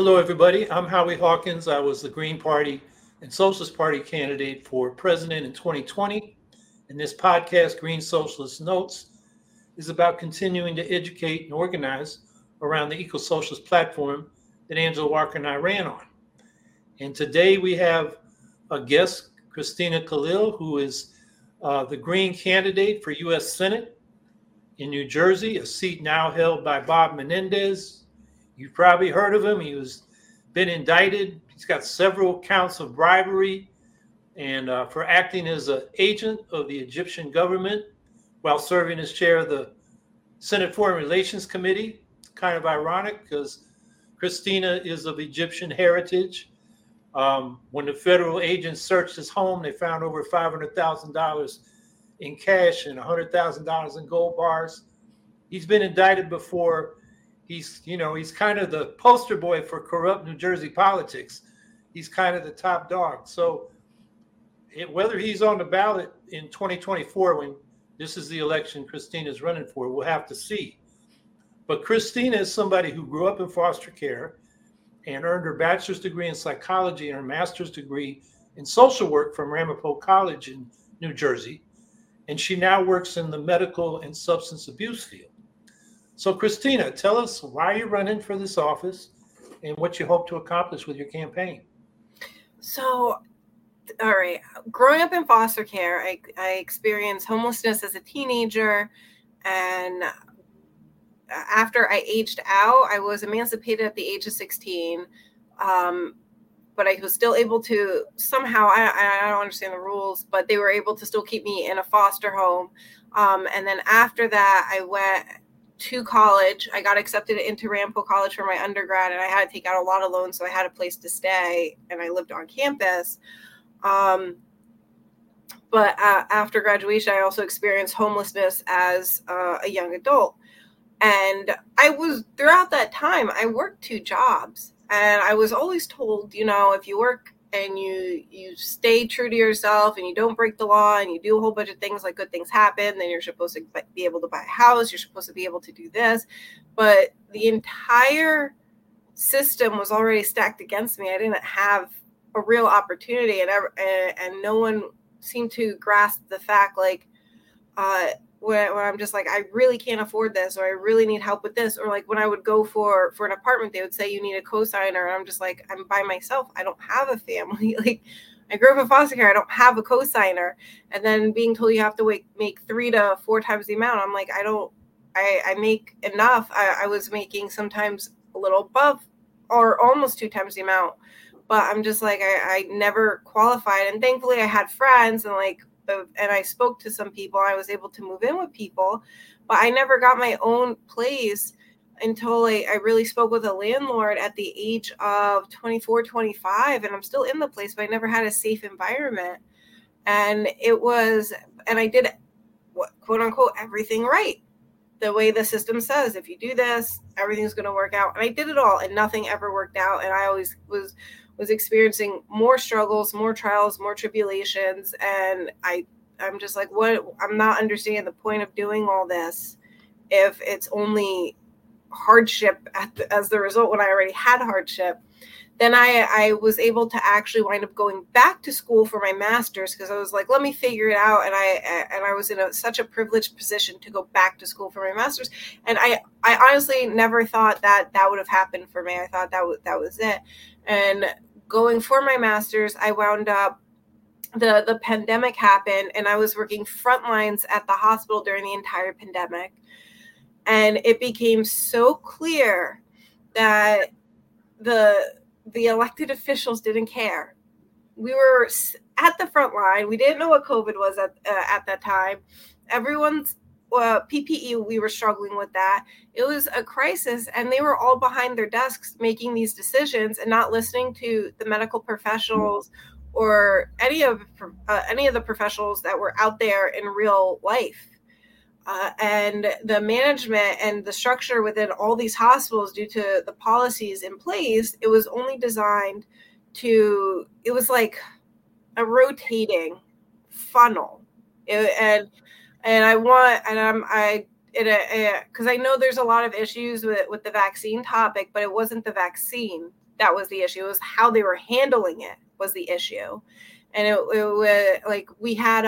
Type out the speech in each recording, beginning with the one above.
Hello, everybody. I'm Howie Hawkins. I was the Green Party and Socialist Party candidate for president in 2020. And this podcast, Green Socialist Notes, is about continuing to educate and organize around the eco-socialist platform that Angela Walker and I ran on. And today we have a guest, Christina Khalil, who is the Green candidate for U.S. Senate in New Jersey, a seat now held by Bob Menendez. You've probably heard of him. He was been indicted. He's got several counts of bribery and for acting as an agent of the Egyptian government while serving as chair of the Senate Foreign Relations Committee. It's kind of ironic because Christina is of Egyptian heritage. When the federal agents searched his home, they found over $500,000 in cash and $100,000 in gold bars. He's been indicted before. He's kind of the poster boy for corrupt New Jersey politics. He's kind of the top dog. So whether he's on the ballot in 2024, when this is the election Christina's running for, we'll have to see. But Christina is somebody who grew up in foster care and earned her bachelor's degree in psychology and her master's degree in social work from Ramapo College in New Jersey. And she now works in the medical and substance abuse field. So Christina, tell us why you're running for this office and what you hope to accomplish with your campaign. So, all right, growing up in foster care, I experienced homelessness as a teenager, and after I aged out, I was emancipated at the age of 16, but I was still able to somehow, I don't understand the rules, but they were able to still keep me in a foster home. And then after that, I went to college. I got accepted into Ramapo College for my undergrad, and I had to take out a lot of loans, so I had a place to stay, and I lived on campus. But after graduation, I also experienced homelessness as a young adult. And throughout that time, I worked 2 jobs, and I was always told, if you work and you stay true to yourself and you don't break the law and you do a whole bunch of things, like good things happen, then you're supposed to be able to buy a house. You're supposed to be able to do this. But the entire system was already stacked against me. I didn't have a real opportunity, and no one seemed to grasp the fact, like, when I'm just like, I really can't afford this, or I really need help with this. Or like when I would go for an apartment, they would say, you need a cosigner. And I'm just like, I'm by myself. I don't have a family. Like, I grew up in foster care. I don't have a cosigner. And then being told you have to make 3 to 4 times the amount. I'm like, I make enough. I was making sometimes a little above or almost 2 times the amount. But I'm just like, I never qualified. And thankfully I had friends and I spoke to some people. I was able to move in with people, but I never got my own place until I really spoke with a landlord at the age of 24, 25. And I'm still in the place, but I never had a safe environment. And I did, quote unquote, everything right. The way the system says, if you do this, everything's going to work out. And I did it all, and nothing ever worked out. And I always was experiencing more struggles, more trials, more tribulations. And I'm just like, I'm not understanding the point of doing all this if it's only hardship as the result when I already had hardship. Then I was able to actually wind up going back to school for my master's, because I was like, let me figure it out. And I was in such a privileged position to go back to school for my master's. And I honestly never thought that would have happened for me. I thought that was it. And going for my master's, I wound up, the pandemic happened, and I was working front lines at the hospital during the entire pandemic. And it became so clear that the elected officials didn't care. We were at the front line. We didn't know what COVID was at that time. Everyone's PPE, we were struggling with that. It was a crisis, and they were all behind their desks making these decisions and not listening to the medical professionals or any of the professionals that were out there in real life. And the management and the structure within all these hospitals, due to the policies in place, it was only designed it was like a rotating funnel. Because I know there's a lot of issues with the vaccine topic, but it wasn't the vaccine that was the issue. It was how they were handling it was the issue. And it was like we had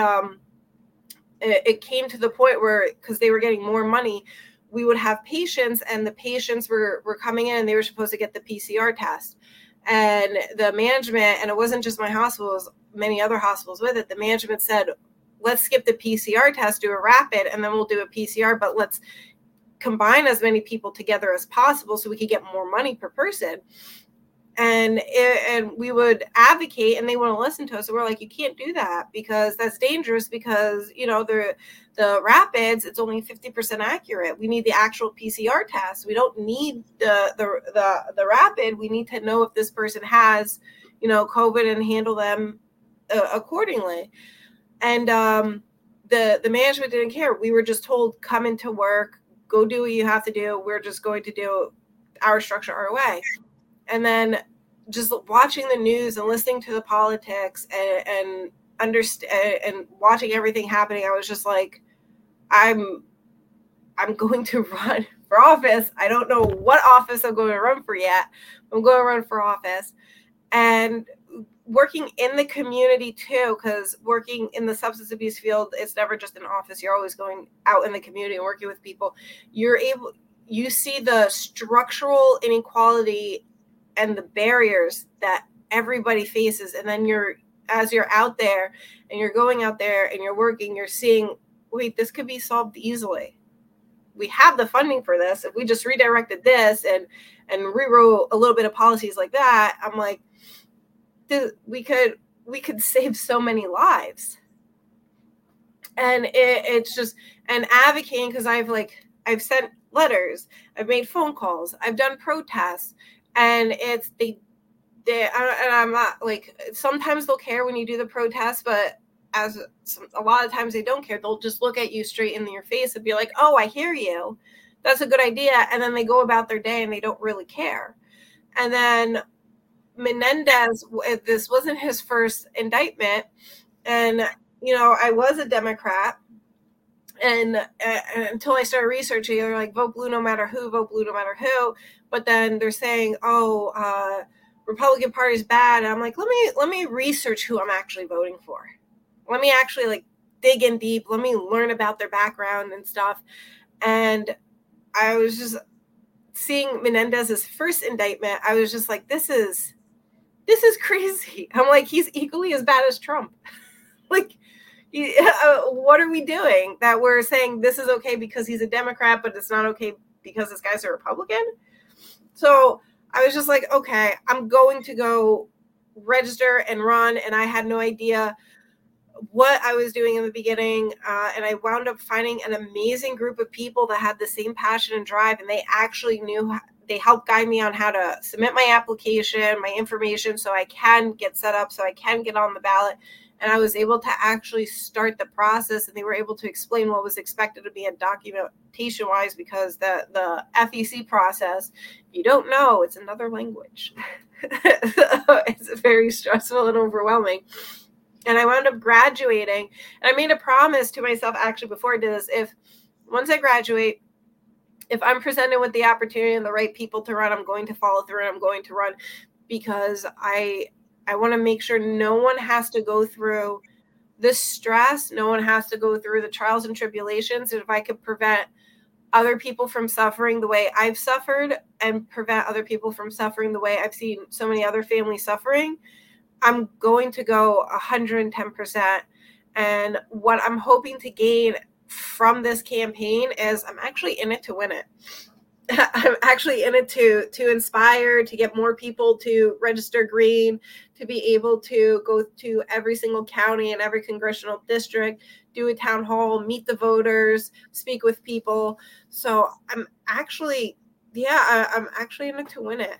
it came to the point where, because they were getting more money, we would have patients, and the patients were coming in and they were supposed to get the PCR test. And the management, and it wasn't just my hospital, it was many other hospitals with it, the management said, let's skip the PCR test, do a rapid, and then we'll do a PCR, but let's combine as many people together as possible so we could get more money per person. And we would advocate, and they wouldn't listen to us. So we're like, you can't do that because that's dangerous, because, you know, the rapids, it's only 50% accurate. We need the actual PCR test. We don't need the rapid. We need to know if this person has, you know, COVID and handle them accordingly. And the management didn't care. We were just told, come into work, go do what you have to do. We're just going to do our structure our way. And then just watching the news and listening to the politics and watching everything happening, I was just like, I'm going to run for office. I don't know what office I'm going to run for yet. I'm going to run for office. And working in the community too, because working in the substance abuse field, it's never just an office. You're always going out in the community and working with people. You see the structural inequality and the barriers that everybody faces. And then as you're out there and you're going out there and you're working, you're seeing, wait, this could be solved easily. We have the funding for this. If we just redirected this and rewrote a little bit of policies like that, I'm like, we could save so many lives. And it's just, and advocating, because I've sent letters, I've made phone calls, I've done protests. And it's and I'm not like, sometimes they'll care when you do the protest, but a lot of times they don't care. They'll just look at you straight in your face and be like, oh, I hear you. That's a good idea. And then they go about their day and they don't really care. And then Menendez, this wasn't his first indictment. And, you know, I was a Democrat. And until I started researching, they're like, vote blue no matter who, vote blue no matter who. But then they're saying, Republican Party's bad. And I'm like, let me research who I'm actually voting for. Let me actually dig in deep. Let me learn about their background and stuff. And I was just seeing Menendez's first indictment. I was just like, this is crazy. I'm like, he's equally as bad as Trump. What are we doing that we're saying this is okay because he's a Democrat, but it's not okay because this guy's a Republican? So I was just like, okay, I'm going to go register and run. And I had no idea what I was doing in the beginning. And I wound up finding an amazing group of people that had the same passion and drive. And they actually they helped guide me on how to submit my application, my information, so I can get set up, so I can get on the ballot. And I was able to actually start the process, and they were able to explain what was expected to be in documentation-wise, because the FEC process, if you don't know, it's another language. It's very stressful and overwhelming. And I wound up graduating, and I made a promise to myself actually before I did this, once I graduate, if I'm presented with the opportunity and the right people to run, I'm going to follow through and I'm going to run, because I want to make sure no one has to go through the stress. No one has to go through the trials and tribulations. And if I could prevent other people from suffering the way I've suffered and prevent other people from suffering the way I've seen so many other families suffering, I'm going to go 110%. And what I'm hoping to gain from this campaign is I'm actually in it to win it. I'm actually in it to inspire, to get more people to register green, to be able to go to every single county and every congressional district, do a town hall, meet the voters, speak with people. So I'm actually in it to win it.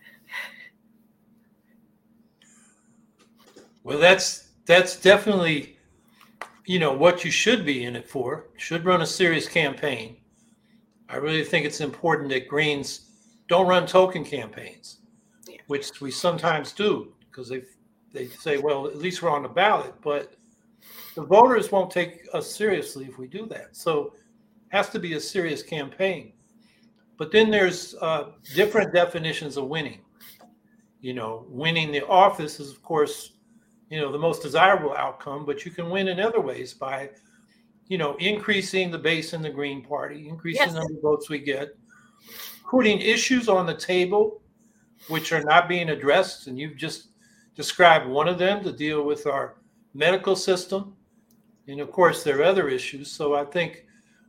Well, that's definitely, what you should be in it for. You should run a serious campaign. I really think it's important that Greens don't run token campaigns, which we sometimes do, because they say, well, at least we're on the ballot, but the voters won't take us seriously if we do that. So it has to be a serious campaign. But then there's different definitions of winning. Winning the office is, of course, the most desirable outcome, but you can win in other ways by, increasing the base in the Green Party, increasing the number of votes we get, putting issues on the table which are not being addressed. And you've just described one of them, to deal with our medical system. And of course, there are other issues. So I think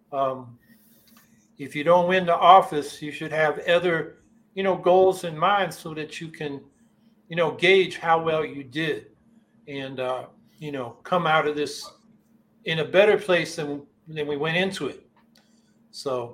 if you don't win the office, you should have other, goals in mind so that you can, gauge how well you did and, come out of this in a better place than we went into it. So,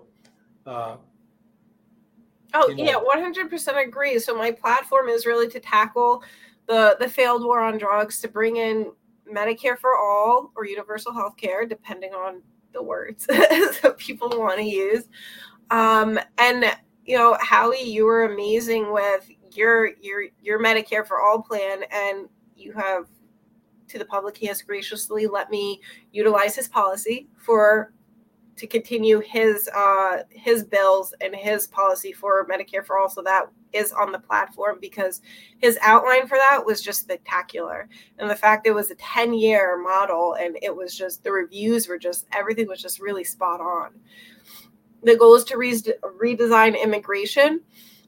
100% agree. So my platform is really to tackle the failed war on drugs, to bring in Medicare for all or universal health care, depending on the words that people want to use. And Howie, you were amazing with your Medicare for all plan, and you have, to the public, he has graciously let me utilize his policy to continue his bills and his policy for Medicare for all. So that is on the platform, because his outline for that was just spectacular. And the fact it was a 10-year model, and it was just, the reviews were just, everything was just really spot on. The goal is to redesign immigration.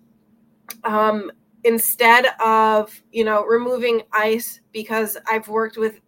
Instead of, removing ICE, because I've worked with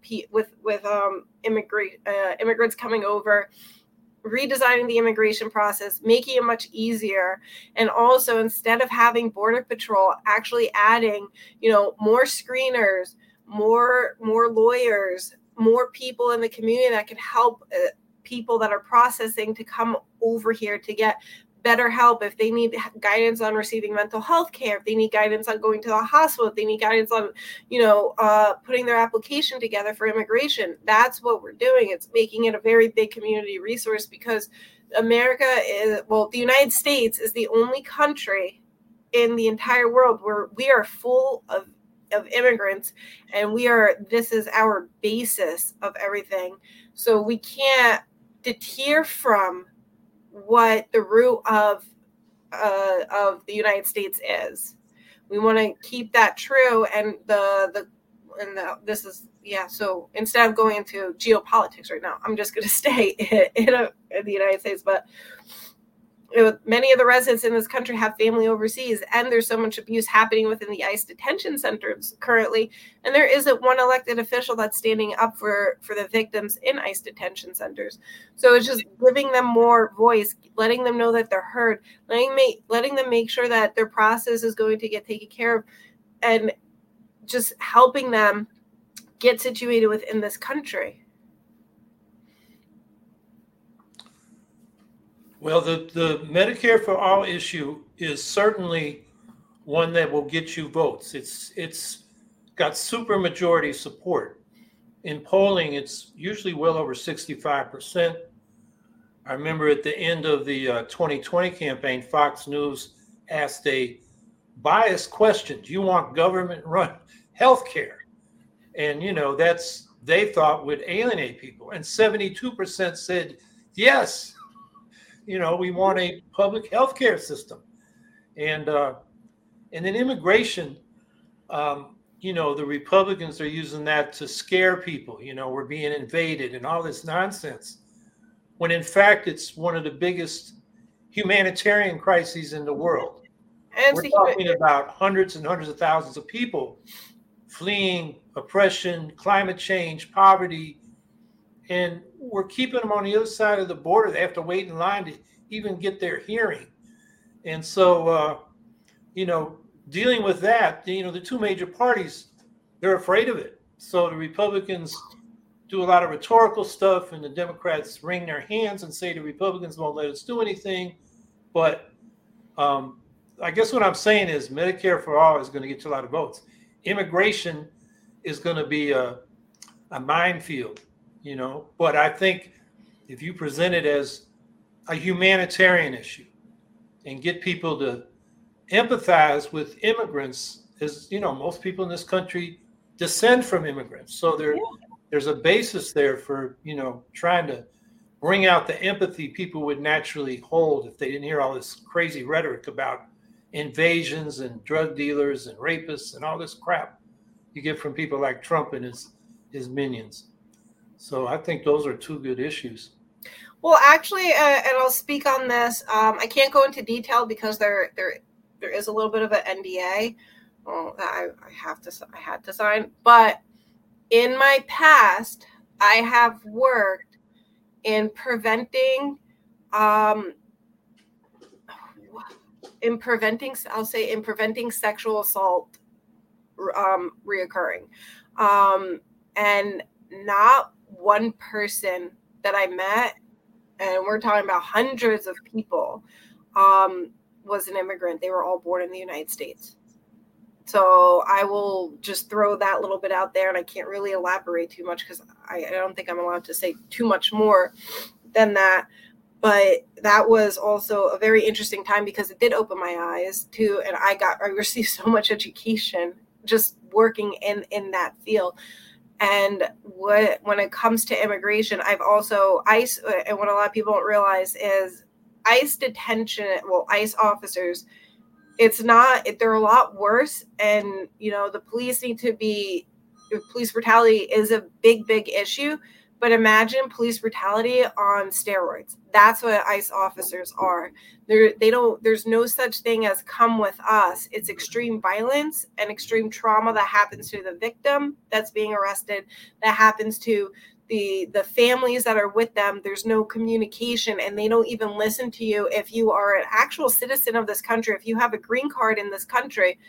immigrants coming over, redesigning the immigration process, making it much easier. And also, instead of having Border Patrol, actually adding, more screeners, more lawyers, more people in the community that can help people that are processing to come over here to get better help. If they need guidance on receiving mental health care, if they need guidance on going to the hospital, if they need guidance on, putting their application together for immigration, that's what we're doing. It's making it a very big community resource, because the United States is the only country in the entire world where we are full of immigrants, and this is our basis of everything. So we can't deter from what the root of the United States is. We want to keep that true, and this is So instead of going into geopolitics right now, I'm just going to stay in the United States. But many of the residents in this country have family overseas, and there's so much abuse happening within the ICE detention centers currently, and there isn't one elected official that's standing up for the victims in ICE detention centers. So it's just giving them more voice, letting them know that they're heard, letting them make sure that their process is going to get taken care of, and just helping them get situated within this country. Well, the Medicare for all issue is certainly one that will get you votes. It's got supermajority support. In polling, it's usually well over 65%. I remember at the end of the 2020 campaign, Fox News asked a biased question: do you want government-run healthcare? And, they thought would alienate people. And 72% said yes. We want a public healthcare system. And then immigration, the Republicans are using that to scare people. We're being invaded and all this nonsense, when in fact it's one of the biggest humanitarian crises in the world. And we're talking about hundreds and hundreds of thousands of people fleeing oppression, climate change, poverty, and we're keeping them on the other side of the border. They have to wait in line to even get their hearing. And so, dealing with that, the two major parties, they're afraid of it. So the Republicans do a lot of rhetorical stuff, and the Democrats wring their hands and say the Republicans won't let us do anything. But I guess what I'm saying is Medicare for all is going to get you a lot of votes. Immigration is going to be a minefield. But I think if you present it as a humanitarian issue and get people to empathize with immigrants, as most people in this country descend from immigrants. So there's a basis there for, trying to bring out the empathy people would naturally hold if they didn't hear all this crazy rhetoric about invasions and drug dealers and rapists and all this crap you get from people like Trump and his minions. So I think those are two good issues. Well, actually, and I'll speak on this. I can't go into detail because there is a little bit of an NDA that I had to sign. But in my past, I have worked in preventing sexual assault reoccurring. And not one person that I met, and we're talking about hundreds of people, was an immigrant. They were all born in the United States. So I will just throw that little bit out there, and I can't really elaborate too much because I don't think I'm allowed to say too much more than that. But that was also a very interesting time because it did open my eyes too, and I received so much education just working in that field. And when it comes to immigration, I've also ICE, and what a lot of people don't realize is ICE ICE officers, they're a lot worse. And, the police police brutality is a big, big issue. But imagine police brutality on steroids. That's what ICE officers are. There's no such thing as come with us. It's extreme violence and extreme trauma that happens to the victim that's being arrested, that happens to the families that are with them. There's no communication, and they don't even listen to you if you are an actual citizen of this country. If you have a green card in this country,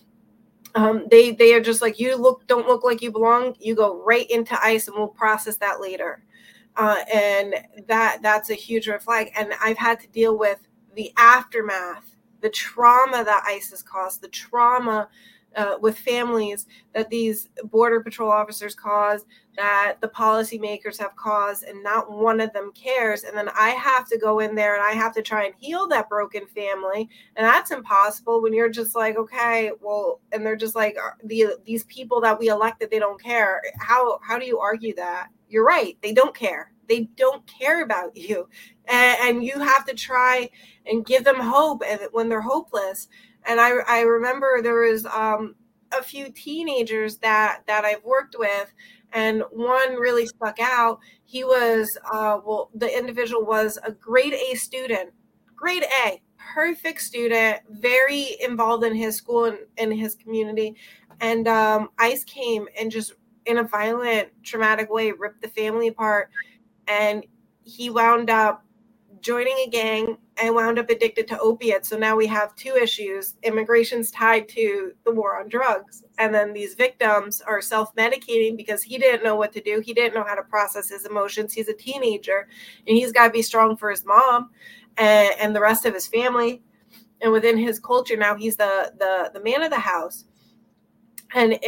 they are just like, don't look like you belong. You go right into ICE and we'll process that later. And that's a huge red flag. And I've had to deal with the aftermath, the trauma that ICE has caused, the trauma with families that these Border Patrol officers cause, that the policymakers have caused, and not one of them cares. And then I have to go in there and I have to try and heal that broken family. And that's impossible when you're just like, okay, well, and they're just like, these people that we elected, they don't care. How do you argue that? You're right. They don't care. They don't care about you. And you have to try and give them hope when they're hopeless. And I remember there was a few teenagers that I've worked with, and one really stuck out. He was, the individual was a grade A student, grade A, perfect student, very involved in his school and in his community. And ICE came and just in a violent, traumatic way ripped the family apart. And he wound up joining a gang and wound up addicted to opiates. So now we have two issues. Immigration's tied to the war on drugs. And then these victims are self-medicating because he didn't know what to do. He didn't know how to process his emotions. He's a teenager and he's got to be strong for his mom and the rest of his family. And within his culture, now he's the man of the house. And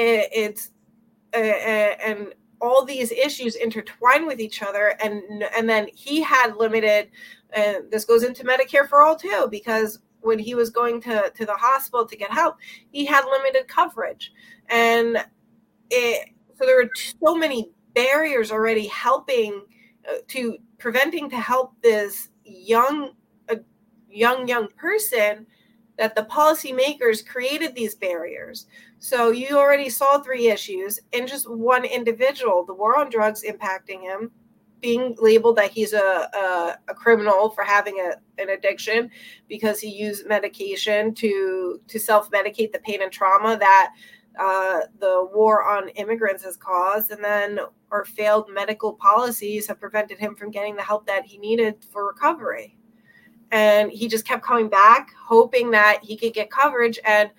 and all these issues intertwine with each other. And then he had limited, and this goes into Medicare for All too, because when he was going to the hospital to get help, he had limited coverage. And so there were so many barriers already helping to help this young person, that the policymakers created these barriers. So you already saw three issues in just one individual: the war on drugs impacting him, being labeled that he's a criminal for having an addiction because he used medication to self-medicate the pain and trauma that the war on immigrants has caused, and then our failed medical policies have prevented him from getting the help that he needed for recovery. And he just kept coming back, hoping that he could get coverage. And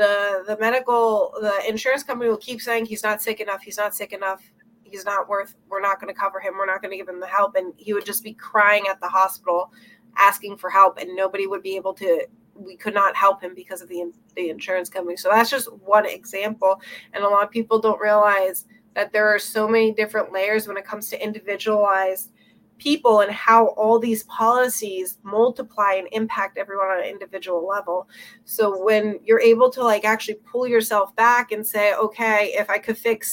the insurance company will keep saying he's not sick enough. He's not sick enough. He's not we're not going to cover him. We're not going to give him the help. And he would just be crying at the hospital, asking for help. And nobody would be able to, we could not help him because of the insurance company. So that's just one example. And a lot of people don't realize that there are so many different layers when it comes to individualized people and how all these policies multiply and impact everyone on an individual level. So when you're able to actually pull yourself back and say, okay, if I could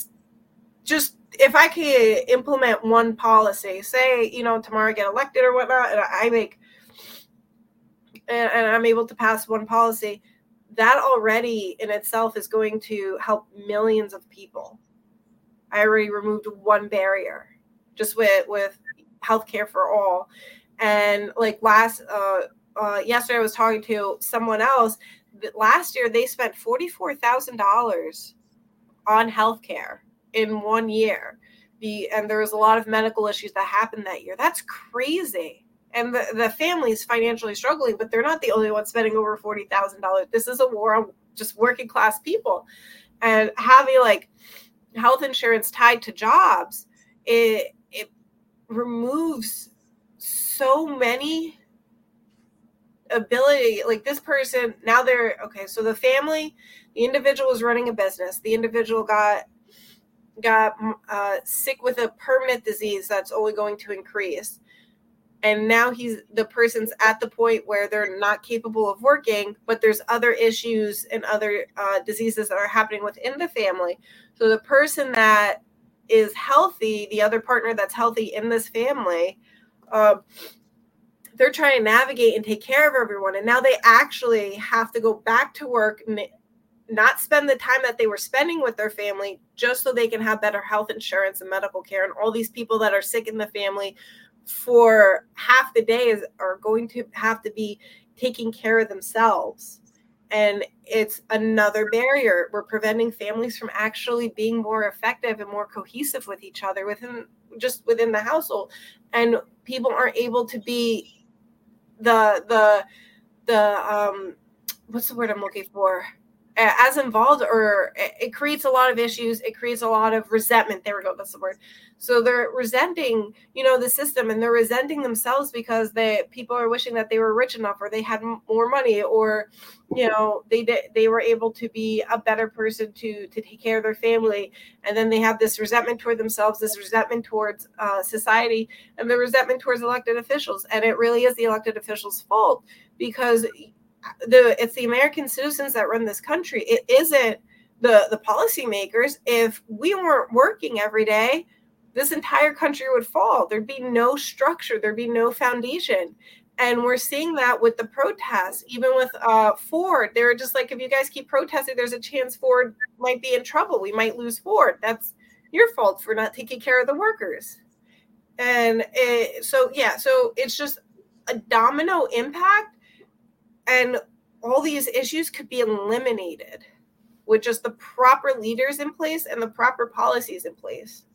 implement one policy, say, tomorrow I get elected or whatnot, and I'm able to pass one policy, that already in itself is going to help millions of people. I already removed one barrier just with healthcare for all. And like yesterday I was talking to someone else that last year they spent $44,000 on healthcare in 1 year. And there was a lot of medical issues that happened that year. That's crazy. And the family is financially struggling, but they're not the only ones spending over $40,000. This is a war on just working class people. And having like health insurance tied to jobs, it removes so many ability. Like this person, now they're okay. So the family, the individual was running a business. The individual got sick with a permanent disease that's only going to increase. And now the person's at the point where they're not capable of working, but there's other issues and other diseases that are happening within the family. So the person that is healthy, the other partner that's healthy in this family, they're trying to navigate and take care of everyone. And now they actually have to go back to work and not spend the time that they were spending with their family just so they can have better health insurance and medical care. And all these people that are sick in the family for half the day are going to have to be taking care of themselves. And it's another barrier. We're preventing families from actually being more effective and more cohesive with each other within the household. And people aren't able to be the what's the word I'm looking for? As involved, or it creates a lot of issues. It creates a lot of resentment. There we go. That's the word. So they're resenting, the system, and they're resenting themselves because people are wishing that they were rich enough, or they had more money, or, they were able to be a better person to take care of their family. And then they have this resentment toward themselves, this resentment towards society, and the resentment towards elected officials. And it really is the elected officials' fault, because it's the American citizens that run this country. It isn't the policymakers. If we weren't working every day, this entire country would fall. There'd be no structure. There'd be no foundation. And we're seeing that with the protests, even with Ford. They're just like, if you guys keep protesting, there's a chance Ford might be in trouble. We might lose Ford. That's your fault for not taking care of the workers. And so it's just a domino impact. And all these issues could be eliminated with just the proper leaders in place and the proper policies in place.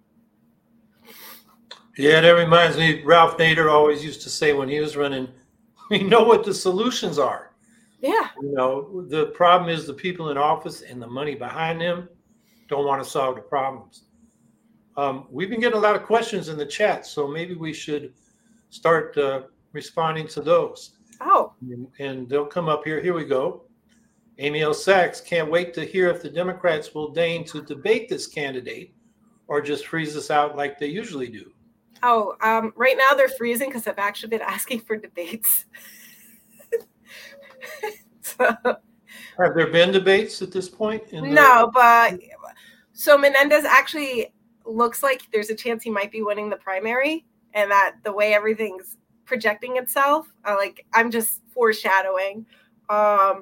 Yeah, that reminds me, Ralph Nader always used to say when he was running, we know what the solutions are. Yeah. The problem is the people in office and the money behind them don't want to solve the problems. We've been getting a lot of questions in the chat, so maybe we should start responding to those. Oh. And they'll come up here. Here we go. Amy L. Sachs, can't wait to hear if the Democrats will deign to debate this candidate or just freeze us out like they usually do. Oh, right now they're freezing because I've actually been asking for debates. Have there been debates at this point? No, but so Menendez actually looks like there's a chance he might be winning the primary, and that the way everything's projecting itself, I'm just foreshadowing. I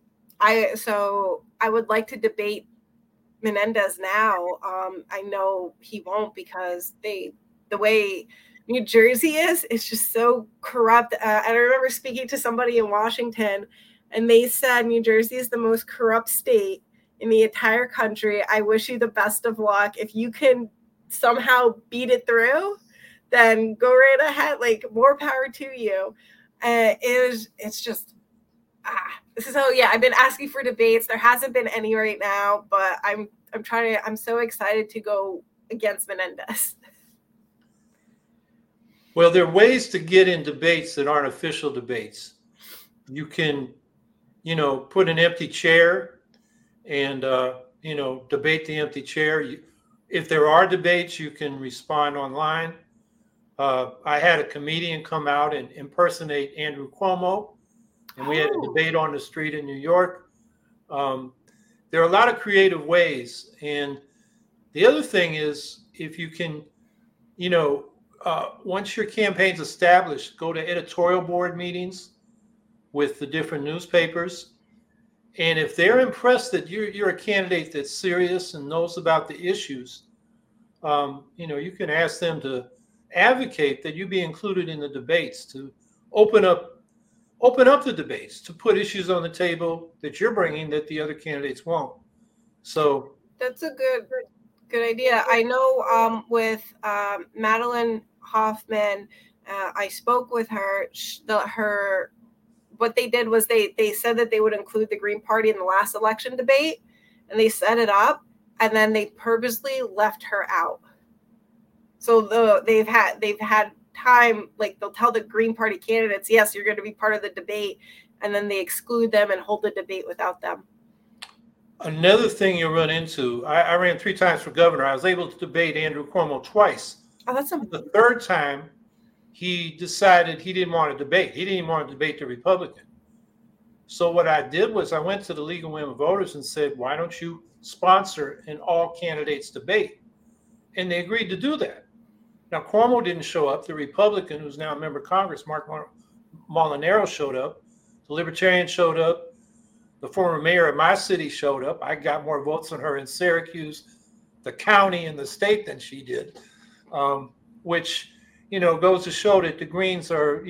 would like to debate Menendez now. I know he won't, because the way New Jersey is, it's just so corrupt. And I remember speaking to somebody in Washington, and they said New Jersey is the most corrupt state in the entire country. I wish you the best of luck. If you can somehow beat it through, then go right ahead. More power to you. It's just, this is I've been asking for debates. There hasn't been any right now, but I'm so excited to go against Menendez. Well, there are ways to get in debates that aren't official debates. You can, put an empty chair and, debate the empty chair. If there are debates, you can respond online. I had a comedian come out and impersonate Andrew Cuomo, and we had a debate on the street in New York. There are a lot of creative ways. And the other thing is, if you can, once your campaign's established, go to editorial board meetings with the different newspapers And if they're impressed that you're a candidate that's serious and knows about the issues, you can ask them to advocate that you be included in the debates, to open up the debates, to put issues on the table that you're bringing that the other candidates won't. So that's a good idea. I know with Madeline Hoffman, I spoke with her. What they did was they said that they would include the Green Party in the last election debate, and they set it up, and then they purposely left her out. So they've had time, like they'll tell the Green Party candidates, yes, you're going to be part of the debate, and then they exclude them and hold the debate without them. Another thing you run into, I ran 3 times for governor. I was able to debate Andrew Cuomo twice. Oh, that's the third time, he decided he didn't want to debate. He didn't even want to debate the Republican. So what I did was I went to the League of Women Voters and said, why don't you sponsor an all candidates debate? And they agreed to do that. Now, Cuomo didn't show up. The Republican, who's now a member of Congress, Mark Molinaro, showed up. The Libertarian showed up. The former mayor of my city showed up. I got more votes on her in Syracuse, the county, and the state than she did, which, goes to show that the Greens are,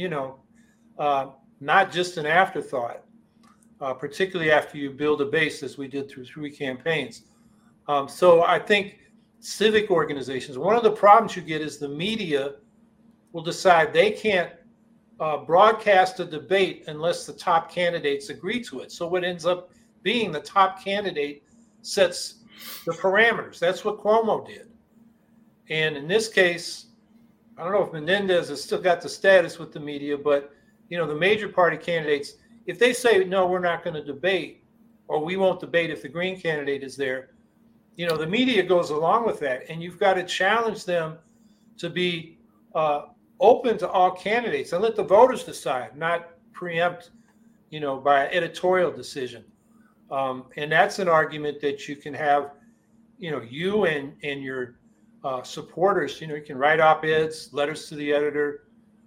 not just an afterthought, particularly after you build a base, as we did through 3 campaigns. So I think civic organizations, one of the problems you get is the media will decide they can't broadcast a debate unless the top candidates agree to it. So what ends up being the top candidate sets the parameters. That's what Cuomo did. And in this case, I don't know if Menendez has still got the status with the media, but the major party candidates, if they say, no, we're not going to debate, or we won't debate if the Green candidate is there, the media goes along with that. And you've got to challenge them to be open to all candidates and let the voters decide, not preempt, by editorial decision. And that's an argument that you can have, you and your supporters, you can write op-eds, letters to the editor,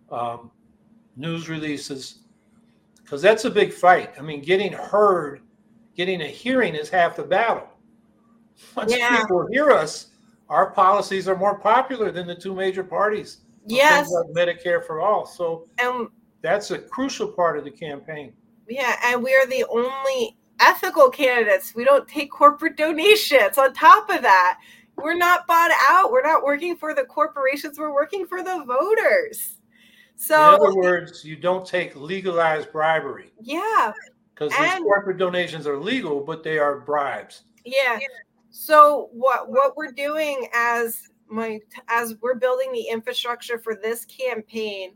news releases, because that's a big fight. I mean, getting heard, getting a hearing is half the battle. Once people hear us, our policies are more popular than the 2 major parties. Yes. Things like Medicare for all. So that's a crucial part of the campaign. Yeah, and we are the only ethical candidates. We don't take corporate donations. On top of that, we're not bought out. We're not working for the corporations. We're working for the voters. So, in other words, you don't take legalized bribery. Yeah. Because these corporate donations are legal, but they are bribes. Yeah. So what we're doing as we're building the infrastructure for this campaign,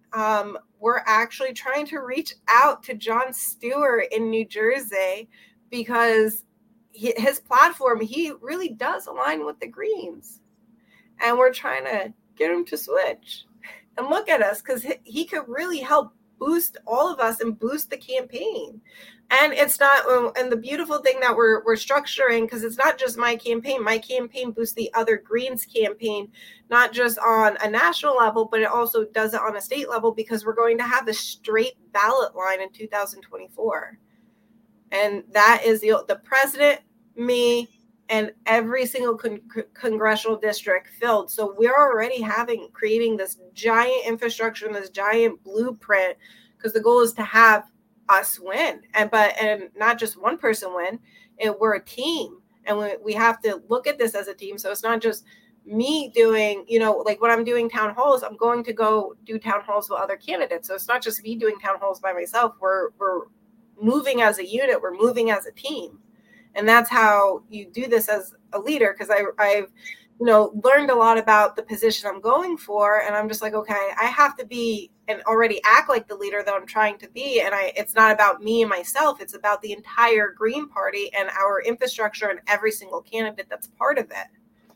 we're actually trying to reach out to Jon Stewart in New Jersey, because his platform, he really does align with the Greens, and we're trying to get him to switch and look at us, because he could really help boost all of us and boost the campaign. And it's not, and the beautiful thing that we're structuring, because it's not just my campaign boosts the other Greens campaign, not just on a national level, but it also does it on a state level, because we're going to have a straight ballot line in 2024. And that is the president, me, and every single congressional district filled. So we're already creating this giant infrastructure and this giant blueprint, because the goal is to have us win, and not just one person win. We're a team, and we have to look at this as a team. So it's not just me doing, like when I'm doing town halls, I'm going to go do town halls with other candidates. So it's not just me doing town halls by myself. We're moving as a unit. We're moving as a team. And that's how you do this as a leader, because I've learned a lot about the position I'm going for, and I'm just like, okay, I have to be and already act like the leader that I'm trying to be. And it's not about me and myself. It's about the entire Green Party and our infrastructure and every single candidate that's part of it.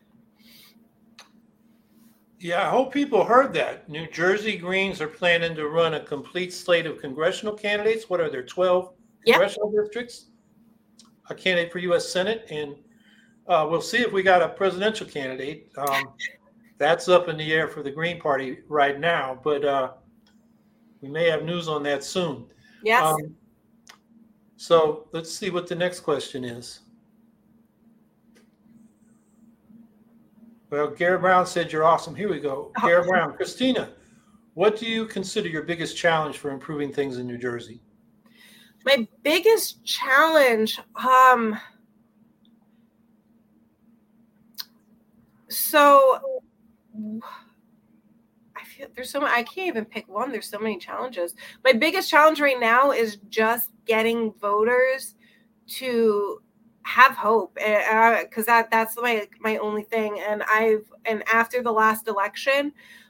Yeah, I hope people heard that. New Jersey Greens are planning to run a complete slate of congressional candidates. What are there, 12 congressional districts? A candidate for U.S. Senate, and we'll see if we got a presidential candidate. That's up in the air for the Green Party right now, but we may have news on that soon. Yes. So let's see what the next question is. Well, Garrett Brown said you're awesome. Here we go. Garrett Brown. Christina, what do you consider your biggest challenge for improving things in New Jersey? My biggest challenge, so I feel there's so many, I can't even pick one. There's so many challenges. My biggest challenge right now is just getting voters to have hope, because that's my only thing. And after the last election,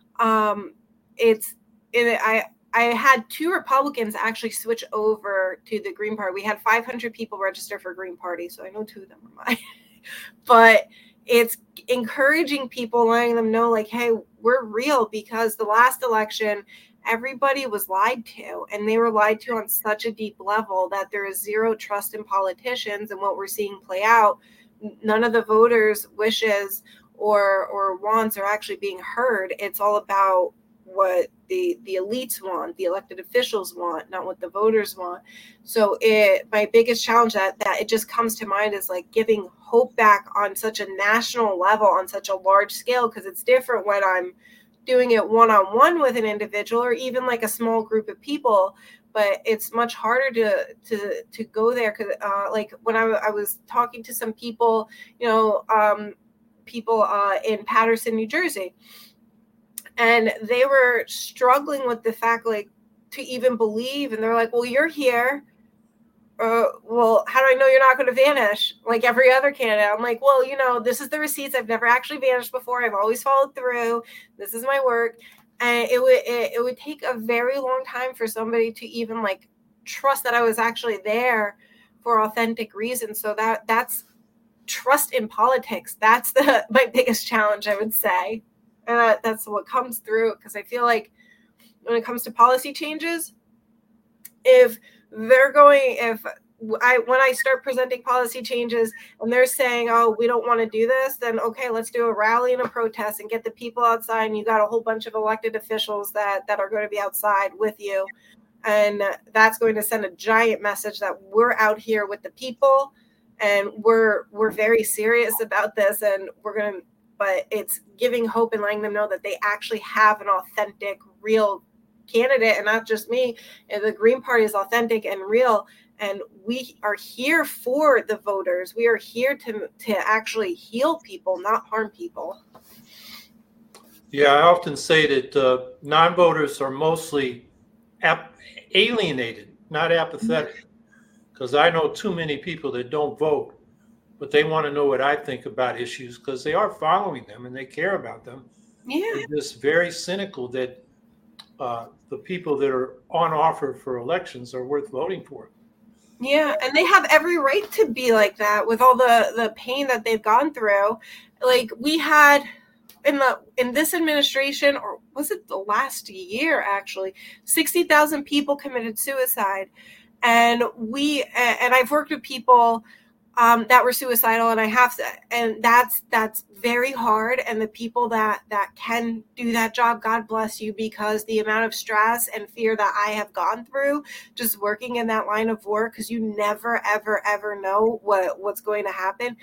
I had 2 Republicans actually switch over to the Green Party. We had 500 people register for Green Party, so I know 2 of them were mine. But it's encouraging people, letting them know, like, hey, we're real, because the last election, everybody was lied to, and they were lied to on such a deep level that there is zero trust in politicians. And what we're seeing play out, none of the voters' wishes or wants are actually being heard. It's all about what the elites want, the elected officials want, not what the voters want. So my biggest challenge that it just comes to mind is like giving hope back on such a national level, on such a large scale, because it's different when I'm doing it one-on-one with an individual or even like a small group of people. But it's much harder to go there, because like when I was talking to some people, people in Paterson, New Jersey, and they were struggling with the fact, like, to even believe. And they're like, well, you're here. Well, how do I know you're not going to vanish like every other candidate? I'm like, well, this is the receipts. I've never actually vanished before. I've always followed through. This is my work. And it would take a very long time for somebody to even like trust that I was actually there for authentic reasons. So that's trust in politics. That's my biggest challenge, I would say. That's what comes through, because I feel like when it comes to policy changes, when I start presenting policy changes and they're saying, oh, we don't want to do this, then okay, let's do a rally and a protest and get the people outside. And you got a whole bunch of elected officials that are going to be outside with you. And that's going to send a giant message that we're out here with the people, and we're very serious about this, and but it's giving hope and letting them know that they actually have an authentic, real candidate, and not just me. And the Green Party is authentic and real, and we are here for the voters. We are here to actually heal people, not harm people. Yeah, I often say that non-voters are mostly alienated, not apathetic, because I know too many people that don't vote, but they want to know what I think about issues because they are following them and they care about them. Yeah. They're just very cynical that the people that are on offer for elections are worth voting for. Yeah, and they have every right to be like that with all the pain that they've gone through. Like we had in this administration, or was it the last year actually, 60,000 people committed suicide. And I've worked with people that were suicidal, and that's very hard. And the people that can do that job, God bless you, because the amount of stress and fear that I have gone through just working in that line of work, because you never, ever, ever know what's going to happen.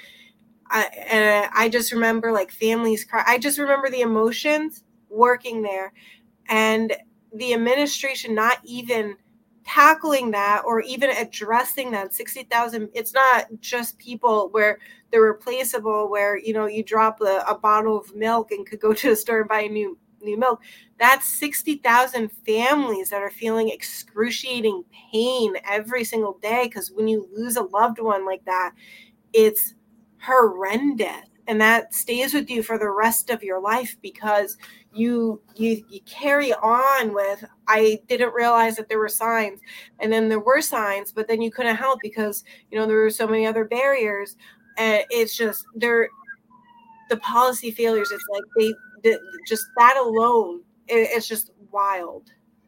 I just remember like families cry. I just remember the emotions working there, and the administration not even tackling that or even addressing that. 60,000, it's not just people where they're replaceable, where you drop a bottle of milk and could go to the store and buy a new milk. That's 60,000 families that are feeling excruciating pain every single day, because when you lose a loved one like that, it's horrendous, and that stays with you for the rest of your life, because you carry on with, I didn't realize that there were signs, and then there were signs, but then you couldn't help because there were so many other barriers. And it's just the policy failures. It's like just that alone, it's just wild.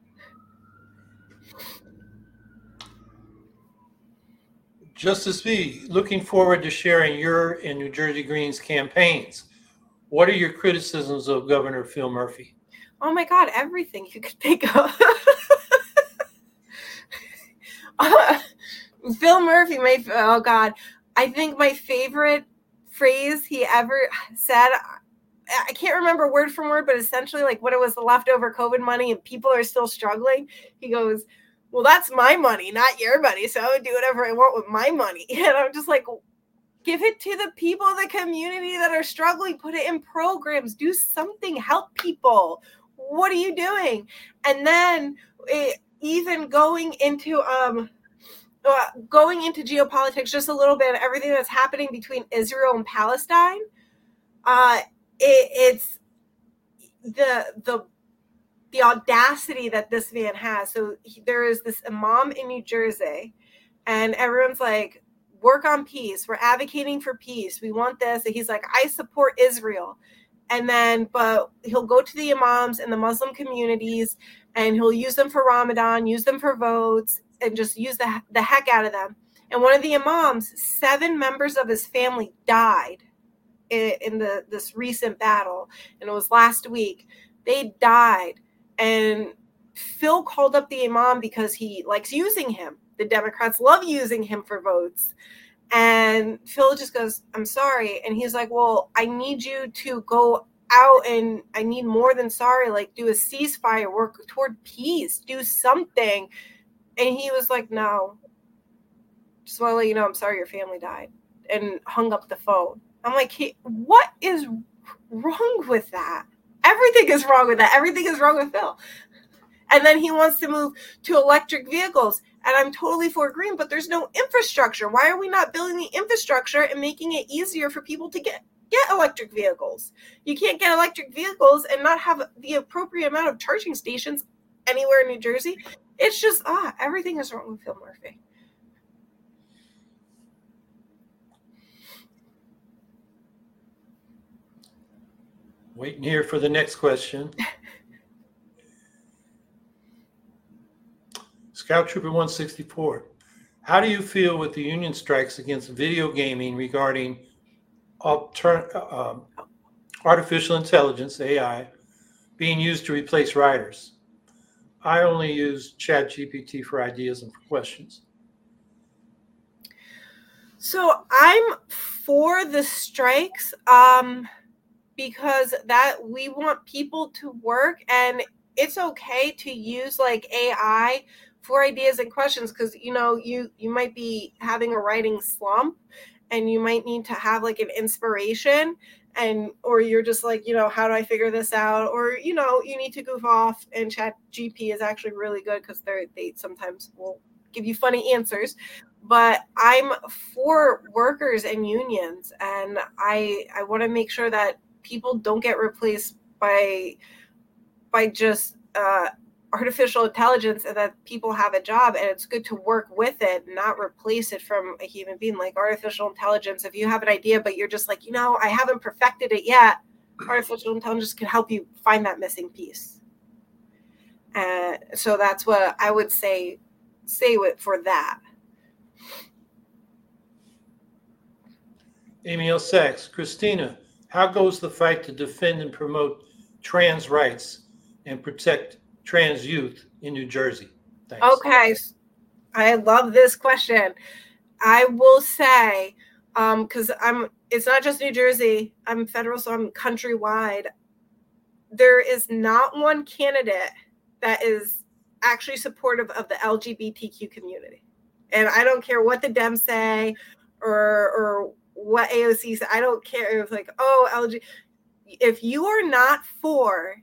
Justice V, looking forward to sharing your and New Jersey Green's campaigns. What are your criticisms of Governor Phil Murphy? Oh my God, everything you could think of. Phil Murphy, oh God, I think my favorite phrase he ever said, I can't remember word for word, but essentially like when it was the leftover COVID money and people are still struggling, he goes, well, that's my money, not your money. So I would do whatever I want with my money. And I'm just like, give it to the people of the community that are struggling, put it in programs, do something, help people. What are you doing? And then even going into geopolitics just a little bit, everything that's happening between Israel and Palestine, it's the audacity that this man has. So there is this imam in New Jersey, and everyone's like, work on peace. We're advocating for peace. We want this. And he's like, I support Israel. And then, but he'll go to the imams in the Muslim communities and he'll use them for Ramadan, use them for votes, and just use the heck out of them. And one of the imams, 7 members of his family died in this recent battle. And it was last week. They died. And Phil called up the imam because he likes using him. The Democrats love using him for votes. And Phil just goes, I'm sorry. And he's like, well, I need you to go out and I need more than sorry. Like, do a ceasefire, work toward peace, do something. And he was like, no, just want to let you know, I'm sorry your family died, and hung up the phone. I'm like, what is wrong with that? Everything is wrong with that. Everything is wrong with Phil. And then he wants to move to electric vehicles. And I'm totally for green, but there's no infrastructure. Why are we not building the infrastructure and making it easier for people to get electric vehicles? You can't get electric vehicles and not have the appropriate amount of charging stations anywhere in New Jersey. It's just, everything is wrong with Phil Murphy. Waiting here for the next question. Scout Trooper 164. How do you feel with the union strikes against video gaming regarding artificial intelligence, AI, being used to replace writers? I only use ChatGPT for ideas and for questions. So I'm for the strikes because that we want people to work, and it's okay to use like AI for ideas and questions, because you might be having a writing slump and you might need to have like an inspiration, or you're just like, how do I figure this out? Or you need to goof off, and ChatGPT is actually really good because they sometimes will give you funny answers. But I'm for workers and unions, and I want to make sure that people don't get replaced by just artificial intelligence, and that people have a job, and it's good to work with it, not replace it from a human being. Like artificial intelligence, if you have an idea but you're just like, I haven't perfected it yet, artificial intelligence can help you find that missing piece. And so that's what I would say for that. Amy L. Sachs. Christina, how goes the fight to defend and promote trans rights and protect trans youth in New Jersey? Thanks. Okay, I love this question. I will say, because it's not just New Jersey, I'm federal, so I'm countrywide. There is not one candidate that is actually supportive of the LGBTQ community. And I don't care what the Dems say or what AOC says. I don't care if like, if you are not for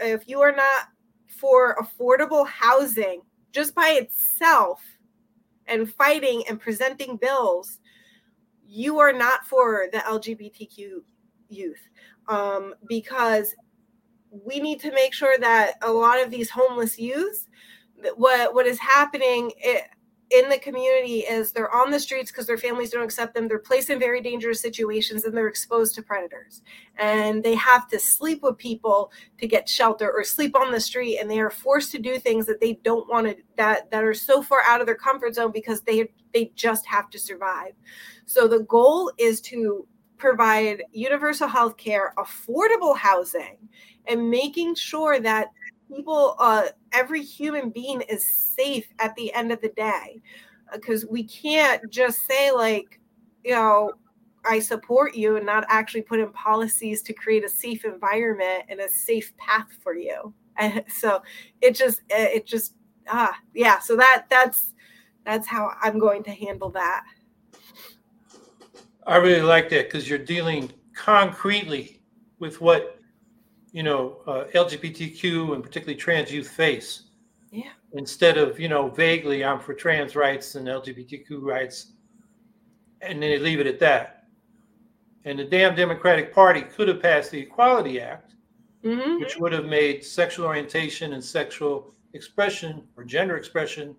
affordable housing just by itself and fighting and presenting bills, you are not for the LGBTQ youth, because we need to make sure that a lot of these homeless youth, what is happening in the community is they're on the streets because their families don't accept them. They're placed in very dangerous situations, and they're exposed to predators, and they have to sleep with people to get shelter, or sleep on the street, and they are forced to do things that they don't want to, that are so far out of their comfort zone because they just have to survive. So the goal is to provide universal health care, affordable housing, and making sure that people, every human being is safe at the end of the day. because we can't just say like, I support you and not actually put in policies to create a safe environment and a safe path for you. And so so that's how I'm going to handle that. I really like that because you're dealing concretely with what, LGBTQ and particularly trans youth face. Yeah. Instead of, vaguely, I'm for trans rights and LGBTQ rights, and then they leave it at that. And the damn Democratic Party could have passed the Equality Act, which would have made sexual orientation and sexual expression or gender expression,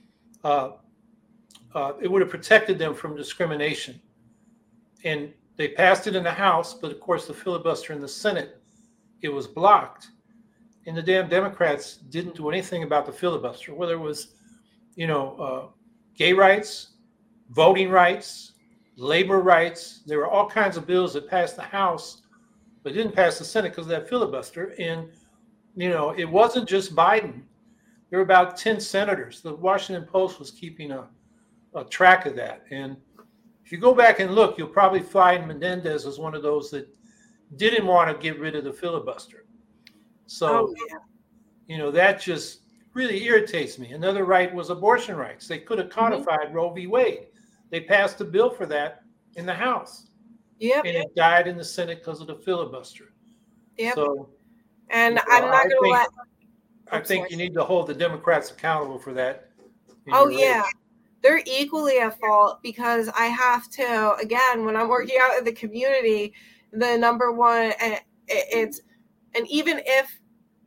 it would have protected them from discrimination. And they passed it in the House, but of course the filibuster in the Senate, it was blocked. And the damn Democrats didn't do anything about the filibuster, whether it was, gay rights, voting rights, labor rights. There were all kinds of bills that passed the House, but didn't pass the Senate because of that filibuster. And, it wasn't just Biden. There were about 10 senators. The Washington Post was keeping a track of that. And if you go back and look, you'll probably find Menendez was one of those that didn't want to get rid of the filibuster. So, that just really irritates me. Another right was abortion rights. They could have codified Roe v. Wade. They passed a bill for that in the House. Yep. And it died in the Senate because of the filibuster. Yep. So, and I'm not going to let. I think you need to hold the Democrats accountable for that. Oh, yeah. They're equally at fault because I have to, again, when I'm working out in the community, the number one, and even if,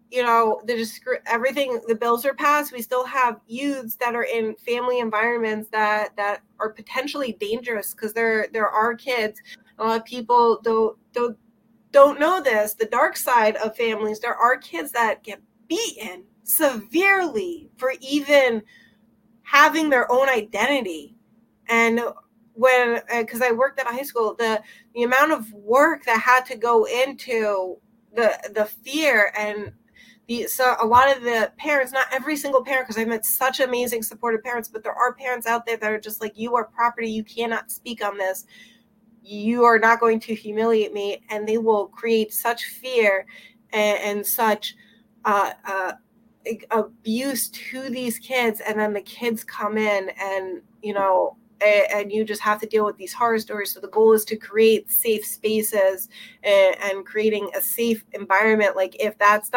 the bills are passed, we still have youths that are in family environments that are potentially dangerous because there are kids. A lot of people don't know this. The dark side of families, there are kids that get beaten severely for even having their own identity. And because I worked at a high school, the amount of work that had to go into the fear and so a lot of the parents, not every single parent, because I've met such amazing supportive parents, but there are parents out there that are just like, you are property, you cannot speak on this, you are not going to humiliate me, and they will create such fear and such abuse to these kids, and then the kids come in and and you just have to deal with these horror stories. So the goal is to create safe spaces and creating a safe environment. Like if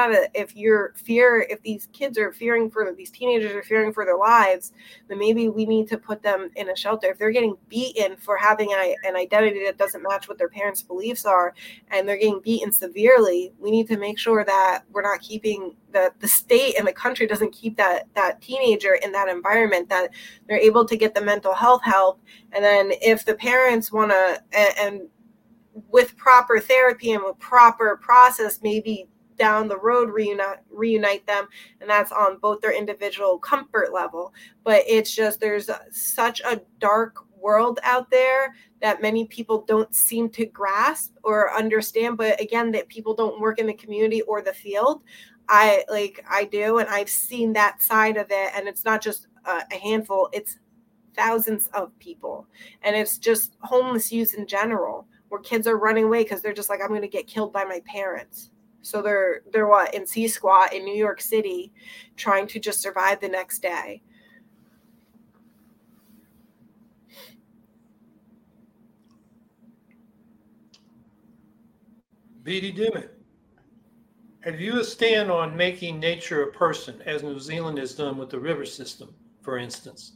these kids are fearing for, these teenagers are fearing for their lives, then maybe we need to put them in a shelter. If they're getting beaten for having an identity that doesn't match what their parents' beliefs are, and they're getting beaten severely, we need to make sure that we're not keeping the state and the country doesn't keep that teenager in that environment, that they're able to get the mental health help. And then if the parents want to, and with proper therapy and with proper process, maybe down the road reunite them, and that's on both their individual comfort level. But it's just, there's such a dark world out there that many people don't seem to grasp or understand. But again, that people don't work in the community or the field. I do, and I've seen that side of it, and it's not just a handful, it's thousands of people. And it's just homeless youth in general, where kids are running away because they're just like, I'm going to get killed by my parents. So they're in C-Squat in New York City trying to just survive the next day. B.D. Dimmitt, have you a stand on making nature a person, as New Zealand has done with the river system, for instance?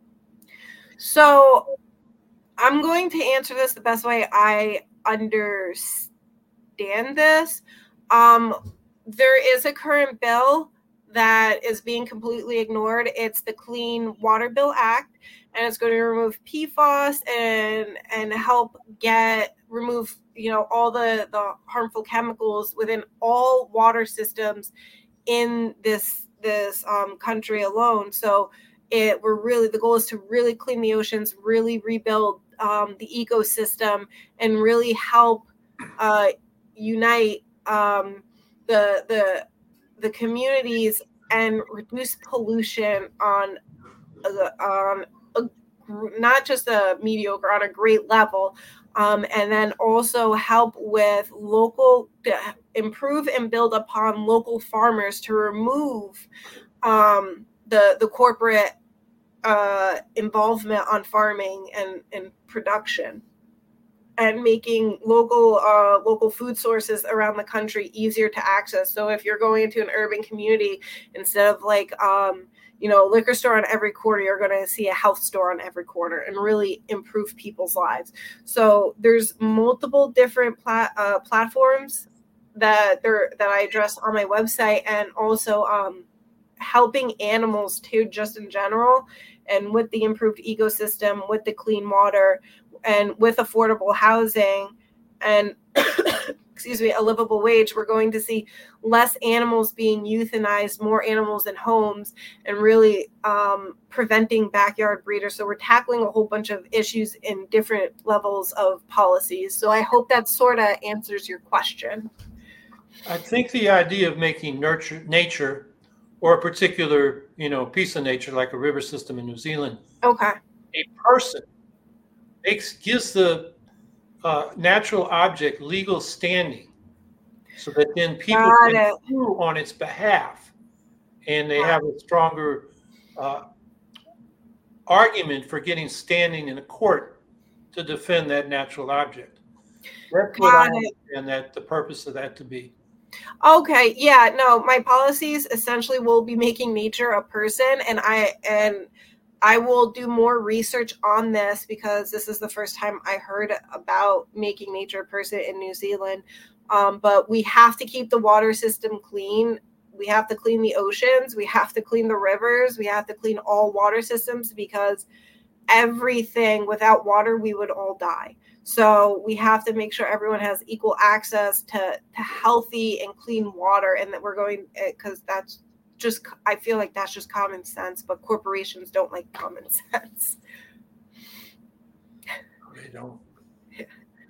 So I'm going to answer this the best way I understand this. There is a current bill that is being completely ignored. It's the Clean Water Bill Act, and it's going to remove PFAS and help remove all the harmful chemicals within all water systems in this country alone. So the goal is to really clean the oceans, really rebuild the ecosystem, and really help unite the communities and reduce pollution on a not just a mediocre, on a great level. And then also help with improve and build upon local farmers to remove the corporate involvement on farming and production, and making local food sources around the country easier to access. So if you're going into an urban community, instead of a liquor store on every corner, you're going to see a health store on every corner, and really improve people's lives. So there's multiple different platforms that I address on my website, and also helping animals too, just in general, and with the improved ecosystem, with the clean water, and with affordable housing, and a livable wage. We're going to see less animals being euthanized, more animals in homes, and really preventing backyard breeders. So we're tackling a whole bunch of issues in different levels of policies. So I hope that sort of answers your question. I think the idea of making nature, or a particular, piece of nature, like a river system in New Zealand, okay, a person, gives the natural object legal standing, so that then people can sue on its behalf, and they have a stronger argument for getting standing in a court to defend that natural object. That's what I understand that the purpose of that to be. Okay, yeah, no, my policies essentially will be making nature a person, and I will do more research on this, because this is the first time I heard about making nature a person in New Zealand. But we have to keep the water system clean. We have to clean the oceans. We have to clean the rivers. We have to clean all water systems, because everything, without water, we would all die. So we have to make sure everyone has equal access to healthy and clean water, and that we're going, because that's just, I feel like that's just common sense, but corporations don't like common sense. They don't. Yeah.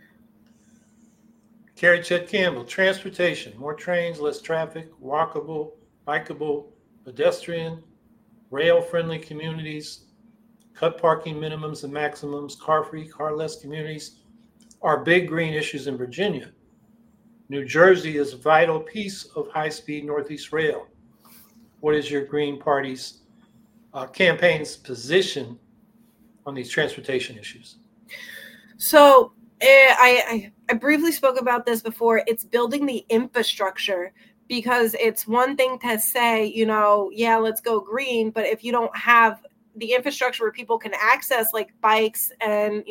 Carrie Chet Campbell, transportation, more trains, less traffic, walkable, bikeable, pedestrian, rail-friendly communities, cut parking minimums and maximums, car-free, car-less communities are big green issues in Virginia. New Jersey is a vital piece of high-speed Northeast Rail. What is your Green Party's campaign's position on these transportation issues? So I briefly spoke about this before. It's building the infrastructure, because it's one thing to say, yeah, let's go green, but if you don't have the infrastructure where people can access, like bikes and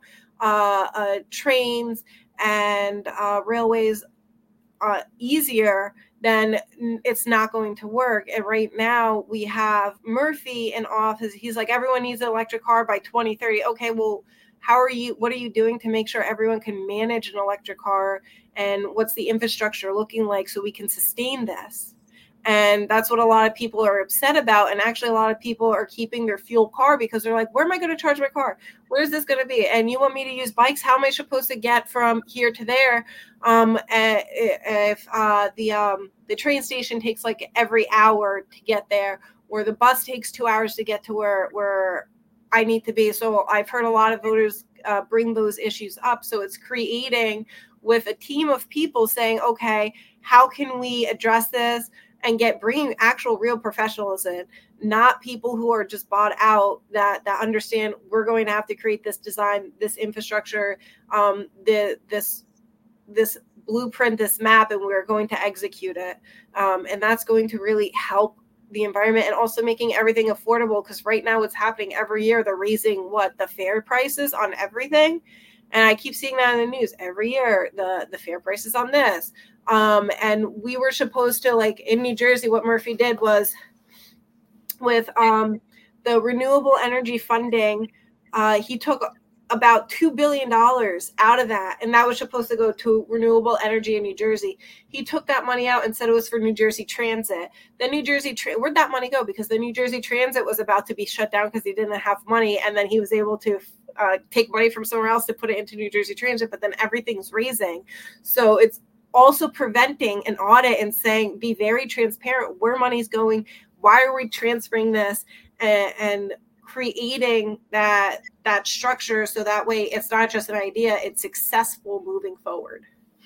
trains and railways easier, then it's not going to work. And right now we have Murphy in office. He's like, everyone needs an electric car by 2030. Okay, well, what are you doing to make sure everyone can manage an electric car? And what's the infrastructure looking like so we can sustain this? And that's what a lot of people are upset about. And actually, a lot of people are keeping their fuel car, because they're like, where am I going to charge my car? Where's this going to be? And you want me to use bikes? How am I supposed to get from here to there? If the train station takes like every hour to get there, or the bus takes 2 hours to get to where I need to be. So I've heard a lot of voters bring those issues up. So it's creating with a team of people saying, okay, how can we address this? And bringing actual real professionals in, not people who are just bought out, that understand we're going to have to create this design, this infrastructure, this blueprint, this map, and we're going to execute it. And that's going to really help the environment, and also making everything affordable, because right now what's happening every year, they're raising the fare prices on everything. And I keep seeing that in the news every year, the fare prices on this. And we were supposed to, like in New Jersey, what Murphy did was with the renewable energy funding, he took about $2 billion out of that. And that was supposed to go to renewable energy in New Jersey. He took that money out and said it was for New Jersey Transit. Then where'd that money go? Because the New Jersey Transit was about to be shut down because he didn't have money. And then he was able to take money from somewhere else to put it into New Jersey Transit, but then everything's raising. So it's also preventing an audit and saying, be very transparent where money's going, why are we transferring this, and creating that structure so that way it's not just an idea, it's successful moving forward.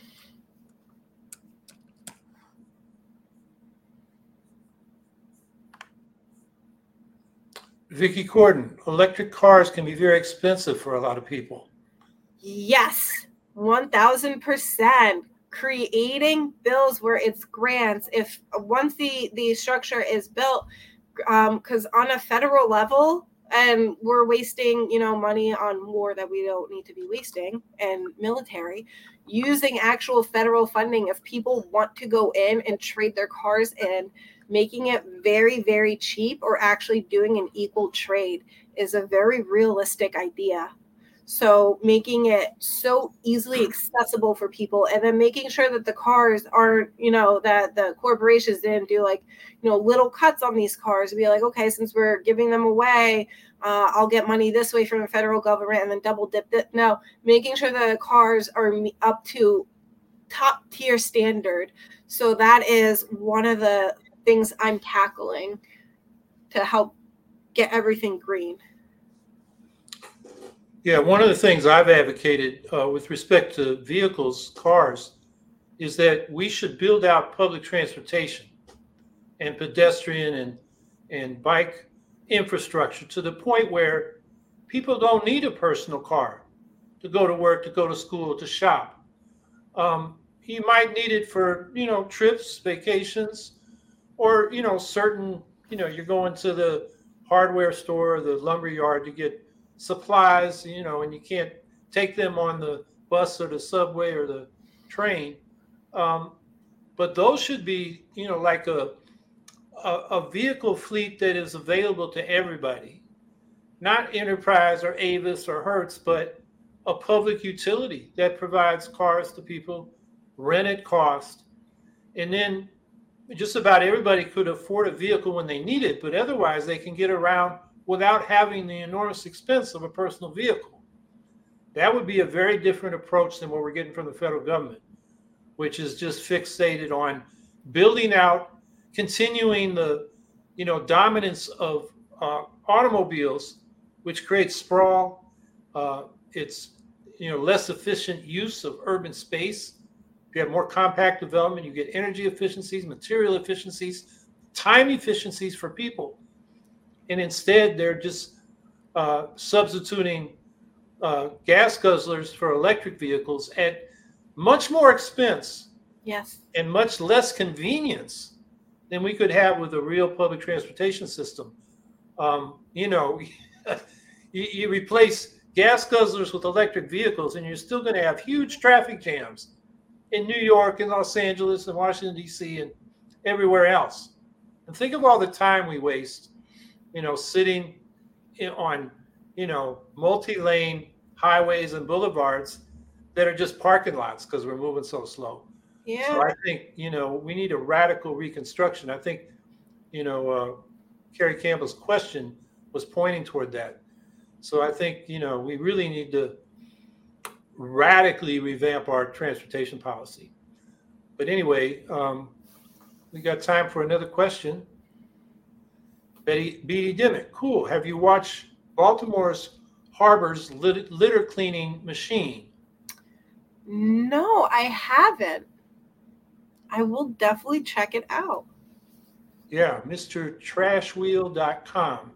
Vicki Corden, electric cars can be very expensive for a lot of people. Yes, 1000%. Creating bills where it's grants. If once the structure is built, because on a federal level, and we're wasting, money on war that we don't need to be wasting, and military, using actual federal funding. If people want to go in and trade their cars in, making it very, very cheap, or actually doing an equal trade, is a very realistic idea. So making it so easily accessible for people, and then making sure that the cars aren't, that the corporations didn't do like, little cuts on these cars, and be like, okay, since we're giving them away, I'll get money this way from the federal government and then double dip it. No, making sure the cars are up to top tier standard. So that is one of the things I'm tackling to help get everything green. Yeah, one of the things I've advocated with respect to vehicles, cars, is that we should build out public transportation and pedestrian and bike infrastructure to the point where people don't need a personal car to go to work, to go to school, to shop. You might need it for, trips, vacations, or, certain, you're going to the hardware store or the lumber yard to get supplies, and you can't take them on the bus or the subway or the train. But those should be, like a vehicle fleet that is available to everybody, not Enterprise or Avis or Hertz, but a public utility that provides cars to people, rent at cost. And then just about everybody could afford a vehicle when they need it, but otherwise they can get around without having the enormous expense of a personal vehicle. That would be a very different approach than what we're getting from the federal government, which is just fixated on building out, continuing the, dominance of automobiles, which creates sprawl. It's, less efficient use of urban space. If you have more compact development, you get energy efficiencies, material efficiencies, time efficiencies for people. And instead, they're just substituting gas guzzlers for electric vehicles at much more expense, yes, and much less convenience than we could have with a real public transportation system. You replace gas guzzlers with electric vehicles, and you're still going to have huge traffic jams in New York and Los Angeles and Washington, D.C. and everywhere else. And think of all the time we waste, sitting on, multi-lane highways and boulevards that are just parking lots because we're moving so slow. yeah. So I think, we need a radical reconstruction. I think, Kerry Campbell's question was pointing toward that. So I think, we really need to radically revamp our transportation policy. But anyway, we got time for another question. Beatty Dimmick, cool. Have you watched Baltimore's Harbor's litter cleaning machine? No, I haven't. I will definitely check it out. Yeah, MrTrashWheel.com.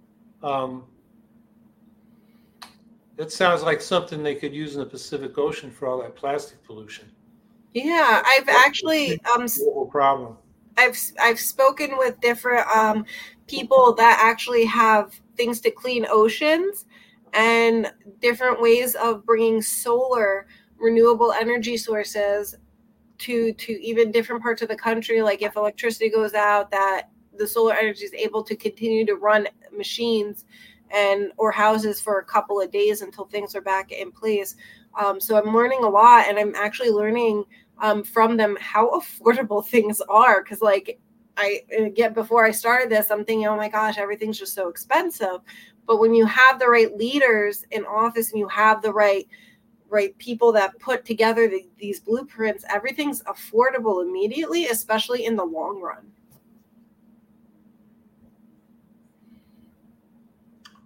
That sounds like something they could use in the Pacific Ocean for all that plastic pollution. Yeah, I've actually global problem. I've spoken with different people that actually have things to clean oceans, and different ways of bringing solar renewable energy sources to even different parts of the country. Like if electricity goes out, that the solar energy is able to continue to run machines and or houses for a couple of days until things are back in place. So I'm learning a lot, and I'm actually learning from them how affordable things are. Because before I started this, I'm thinking, oh my gosh, everything's just so expensive. But when you have the right leaders in office and you have the right people that put together these blueprints, everything's affordable immediately, especially in the long run.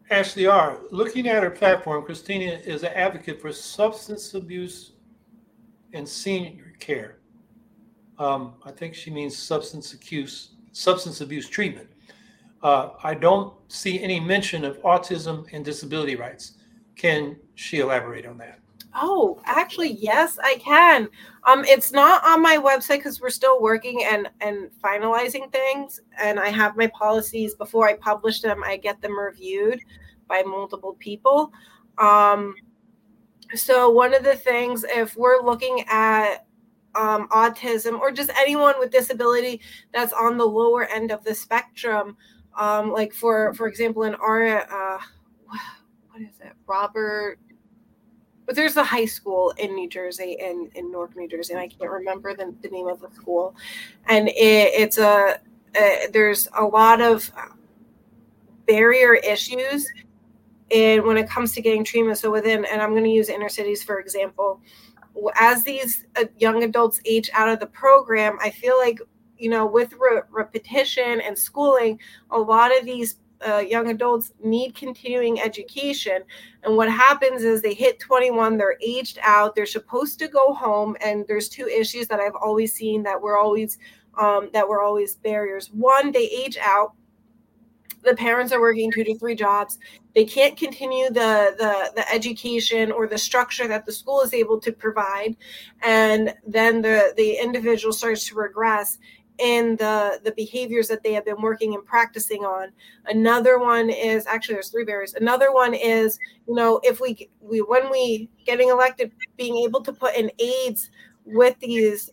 Ashley R., looking at her platform, Christina is an advocate for substance abuse and senior care. I think she means substance abuse treatment. I don't see any mention of autism and disability rights. Can she elaborate on that? Oh, actually, yes, I can. It's not on my website because we're still working and finalizing things, and I have my policies before I publish them. I get them reviewed by multiple people. So one of the things, if we're looking at autism or just anyone with disability that's on the lower end of the spectrum, like for example, in our what is it, Robert? But there's a high school in New Jersey, in Newark, New Jersey, and I can't remember the name of the school. And it's there's a lot of barrier issues when it comes to getting treatment. So and I'm going to use inner cities for example. As these young adults age out of the program, I feel like, with repetition and schooling, a lot of these young adults need continuing education. And what happens is they hit 21, they're aged out, they're supposed to go home. And there's two issues that I've always seen that were always barriers. One, they age out. The parents are working 2 to 3 jobs. They can't continue the education or the structure that the school is able to provide. And then the individual starts to regress in the behaviors that they have been working and practicing on. Another one is, actually there's 3 barriers. Another one is, if we when we getting elected, being able to put in aids with these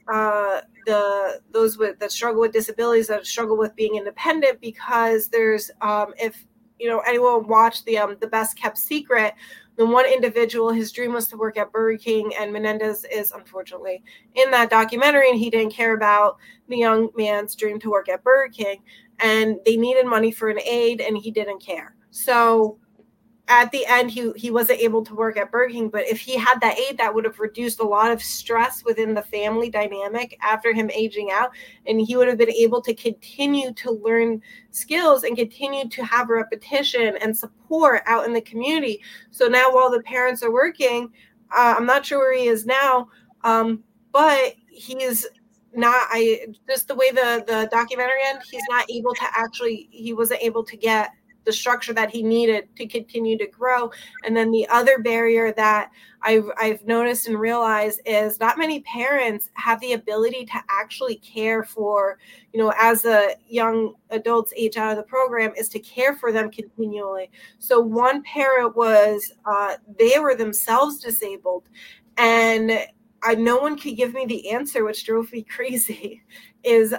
those that struggle with disabilities, that struggle with being independent, because there's if anyone watched the Best Kept Secret, the one individual, his dream was to work at Burger King, and Menendez is unfortunately in that documentary, and he didn't care about the young man's dream to work at Burger King, and they needed money for an aid, and he didn't care. So at the end, he wasn't able to work at Burger King, but if he had that aid, that would have reduced a lot of stress within the family dynamic after him aging out, and he would have been able to continue to learn skills and continue to have repetition and support out in the community. So now, while the parents are working, I'm not sure where he is now, but he is not. Just the way the documentary ends, he wasn't able to get the structure that he needed to continue to grow. And then the other barrier that I've noticed and realized is not many parents have the ability to actually care for, as the young adults age out of the program, is to care for them continually. So one parent was, they were themselves disabled, and no one could give me the answer, which drove me crazy, is,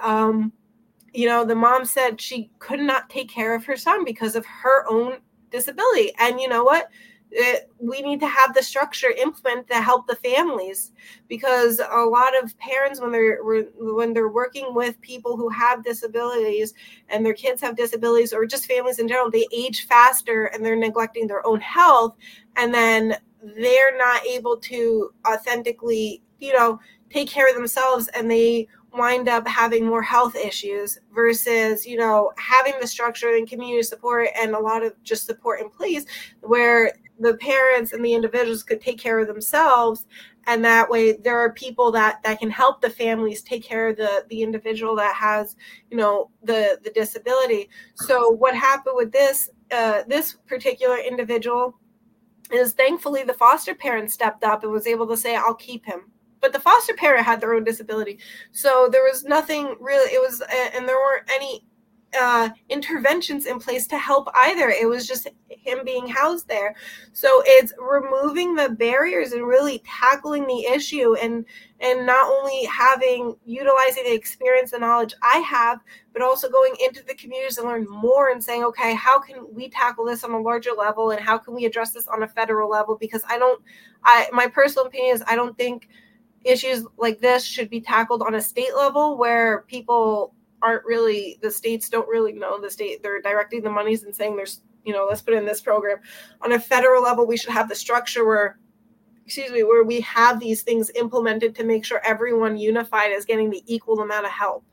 the mom said she could not take care of her son because of her own disability. And you know what? We need to have the structure implemented to help the families, because a lot of parents, when they're working with people who have disabilities and their kids have disabilities, or just families in general, they age faster and they're neglecting their own health. And then they're not able to authentically, take care of themselves, and they wind up having more health issues versus, having the structure and community support and a lot of just support in place where the parents and the individuals could take care of themselves. And that way there are people that can help the families take care of the individual that has, the disability. So what happened with this particular individual is, thankfully, the foster parent stepped up and was able to say, I'll keep him. But the foster parent had their own disability. So there was nothing really, and there weren't any interventions in place to help either. It was just him being housed there. So it's removing the barriers and really tackling the issue, and not only utilizing the experience and knowledge I have, but also going into the communities and learn more and saying, okay, how can we tackle this on a larger level, and how can we address this on a federal level? Because my personal opinion is, I don't think issues like this should be tackled on a state level, where people the states don't really know the state. They're directing the monies and saying there's, let's put in this program. On a federal level, we should have the structure where we have these things implemented to make sure everyone unified is getting the equal amount of help.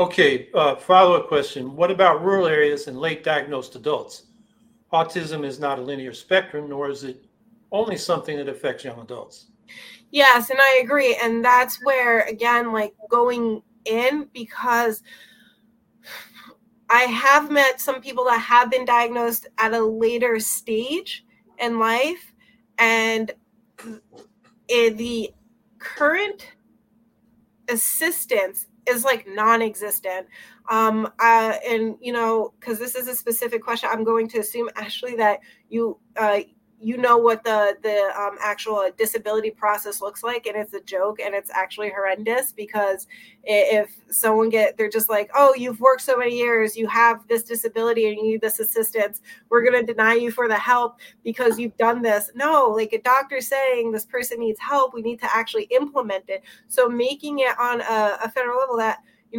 Okay, follow-up question. What about rural areas and late diagnosed adults? Autism is not a linear spectrum, nor is it only something that affects young adults. Yes, and I agree. And that's where, again, like going in, because I have met some people that have been diagnosed at a later stage in life, and the current assistance is like non-existent. And because this is a specific question, I'm going to assume, Ashley, that you know what the actual disability process looks like, and it's a joke, and it's actually horrendous, because if someone they're just like, oh, you've worked so many years, you have this disability and you need this assistance, we're going to deny you for the help because you've done this. No, like, a doctor saying this person needs help, we need to actually implement it. So making it on a federal level that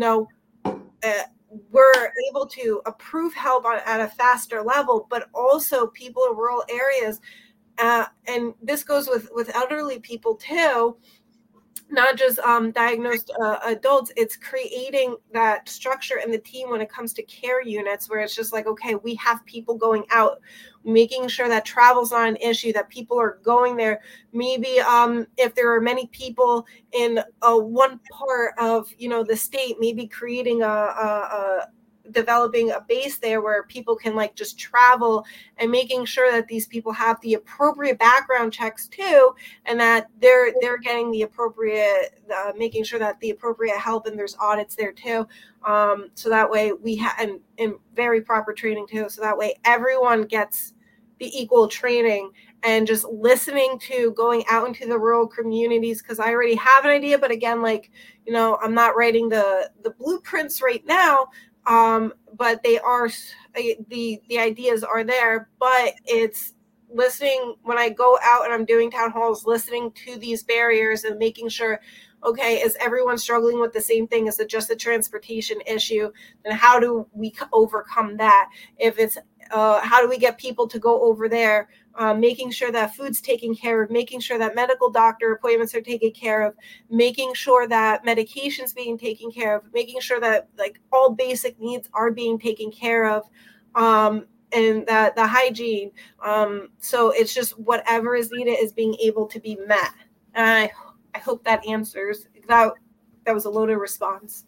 we're able to approve help at a faster level, but also people in rural areas, and this goes with elderly people too, not just diagnosed adults. It's creating that structure in the team when it comes to care units, where it's just like, okay, we have people going out, making sure that travel's not an issue, that people are going there. Maybe if there are many people in one part of the state, maybe creating developing a base there where people can like just travel, and making sure that these people have the appropriate background checks too, and that they're getting the appropriate making sure that the appropriate help, and there's audits there too, so that way we have and very proper training too, so that way everyone gets the equal training. And just listening to going out into the rural communities, because I already have an idea, but again, like, I'm not writing the blueprints right now, but they are the ideas are there, but it's listening when I go out and I'm doing town halls, listening to these barriers and making sure, okay, is everyone struggling with the same thing? Is it just a transportation issue? Then how do we overcome that? If it's how do we get people to go over there? Making sure that food's taken care of, making sure that medical doctor appointments are taken care of, making sure that medication's being taken care of, making sure that like all basic needs are being taken care of, and that the hygiene. So it's just whatever is needed is being able to be met. And I hope that answers. That was a loaded response.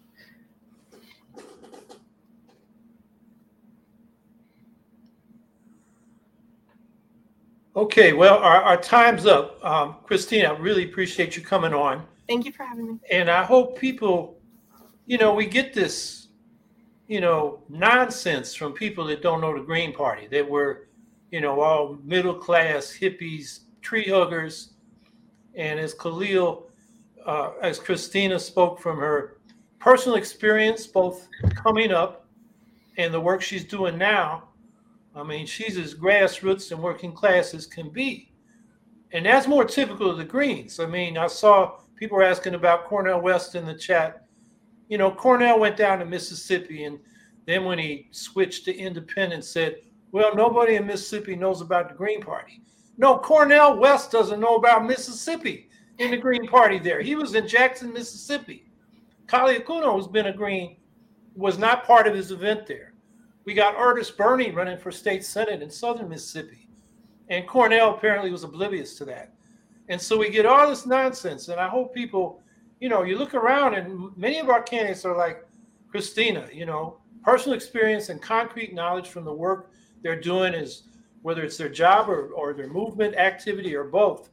Okay, well, our time's up. Christina, I really appreciate you coming on. Thank you for having me. And I hope people, we get this, nonsense from people that don't know the Green Party, that we're, all middle-class hippies, tree huggers. And as as Christina spoke from her personal experience, both coming up and the work she's doing now, I mean, she's as grassroots and working class as can be. And that's more typical of the Greens. I mean, I saw people were asking about Cornel West in the chat. Cornel went down to Mississippi, and then when he switched to independent, said, well, nobody in Mississippi knows about the Green Party. No, Cornel West doesn't know about Mississippi in the Green Party there. He was in Jackson, Mississippi. Kali Akuno, who's been a Green, was not part of his event there. We got Ernest Burney running for state senate in southern Mississippi. And Cornel apparently was oblivious to that. And so we get all this nonsense. And I hope people, you look around, and many of our candidates are like Christina, personal experience and concrete knowledge from the work they're doing, is whether it's their job or their movement activity or both.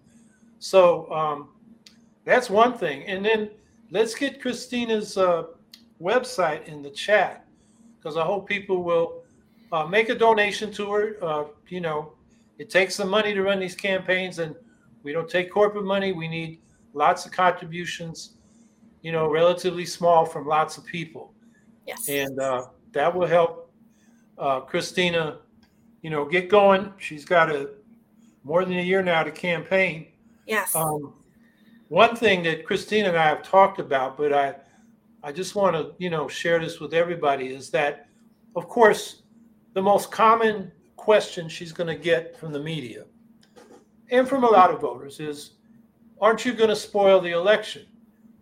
So that's one thing. And then let's get Christina's website in the chat, because I hope people will make a donation to her. It takes some money to run these campaigns, and we don't take corporate money. We need lots of contributions, relatively small, from lots of people. Yes. And that will help Christina, get going. She's got more than a year now to campaign. Yes. One thing that Christina and I have talked about, but I just want to, share this with everybody, is that, of course, the most common question she's going to get from the media and from a lot of voters is, aren't you going to spoil the election?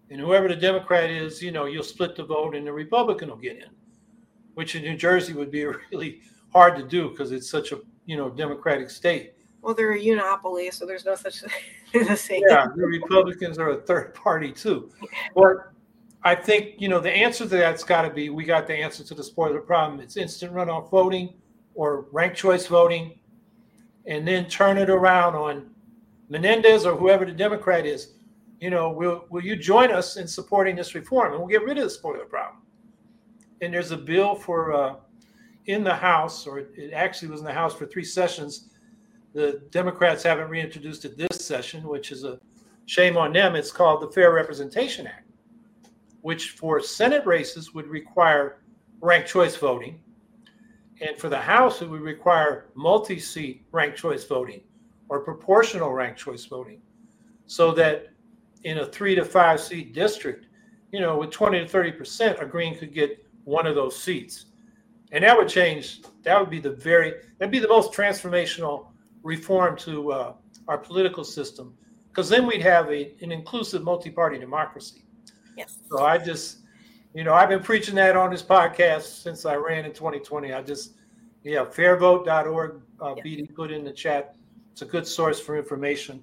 And whoever the Democrat is, you'll split the vote and the Republican will get in, which in New Jersey would be really hard to do because it's such a, Democratic state. Well, they're a uniopoly, so there's no such thing as saying. Yeah, the Republicans are a third party too. But I think, the answer to that's got to be, we got the answer to the spoiler problem. It's instant runoff voting or ranked choice voting, and then turn it around on Menendez or whoever the Democrat is. Will you join us in supporting this reform? And we'll get rid of the spoiler problem. And there's a bill for in the House, or it actually was in the House for 3 sessions. The Democrats haven't reintroduced it this session, which is a shame on them. It's called the Fair Representation Act, which for Senate races would require ranked choice voting. And for the House, it would require multi-seat ranked choice voting or proportional ranked choice voting, so that in a 3 to 5 seat district, with 20 to 30%, a Green could get one of those seats. And that would change. That'd be the most transformational reform to our political system, because then we'd have an inclusive multi-party democracy. Yes. So I just, I've been preaching that on this podcast since I ran in 2020. fairvote.org, BD put in the chat. It's a good source for information.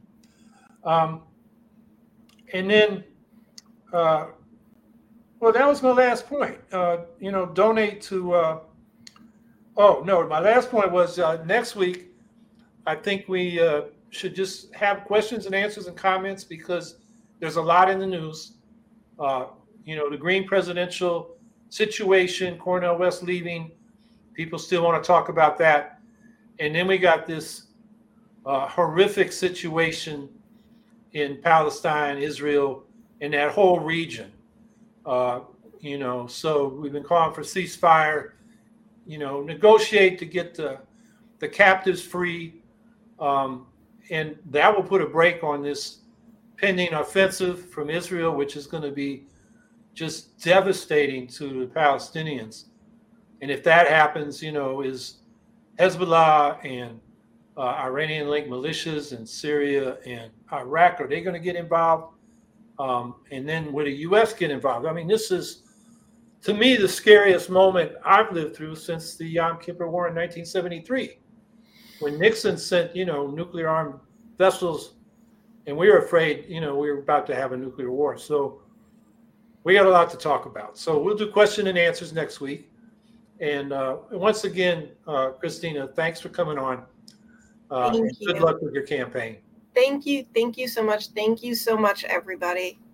And then, that was my last point. Donate to, my last point was next week, I think we should just have questions and answers and comments, because there's a lot in the news. The Green presidential situation, Cornel West leaving, people still want to talk about that. And then we got this horrific situation in Palestine, Israel, and that whole region. So we've been calling for ceasefire, negotiate to get the captives free. And that will put a break on this pending offensive from Israel, which is going to be just devastating to the Palestinians. And if that happens, is Hezbollah and Iranian-linked militias in Syria and Iraq, are they going to get involved? And then would the U.S. get involved? I mean, this is, to me, the scariest moment I've lived through since the Yom Kippur War in 1973, when Nixon sent, nuclear armed vessels, and we were afraid, we were about to have a nuclear war. So we got a lot to talk about. So we'll do question and answers next week. And once again, Christina, thanks for coming on. Thank you. Good luck with your campaign. Thank you. Thank you so much. Thank you so much, everybody.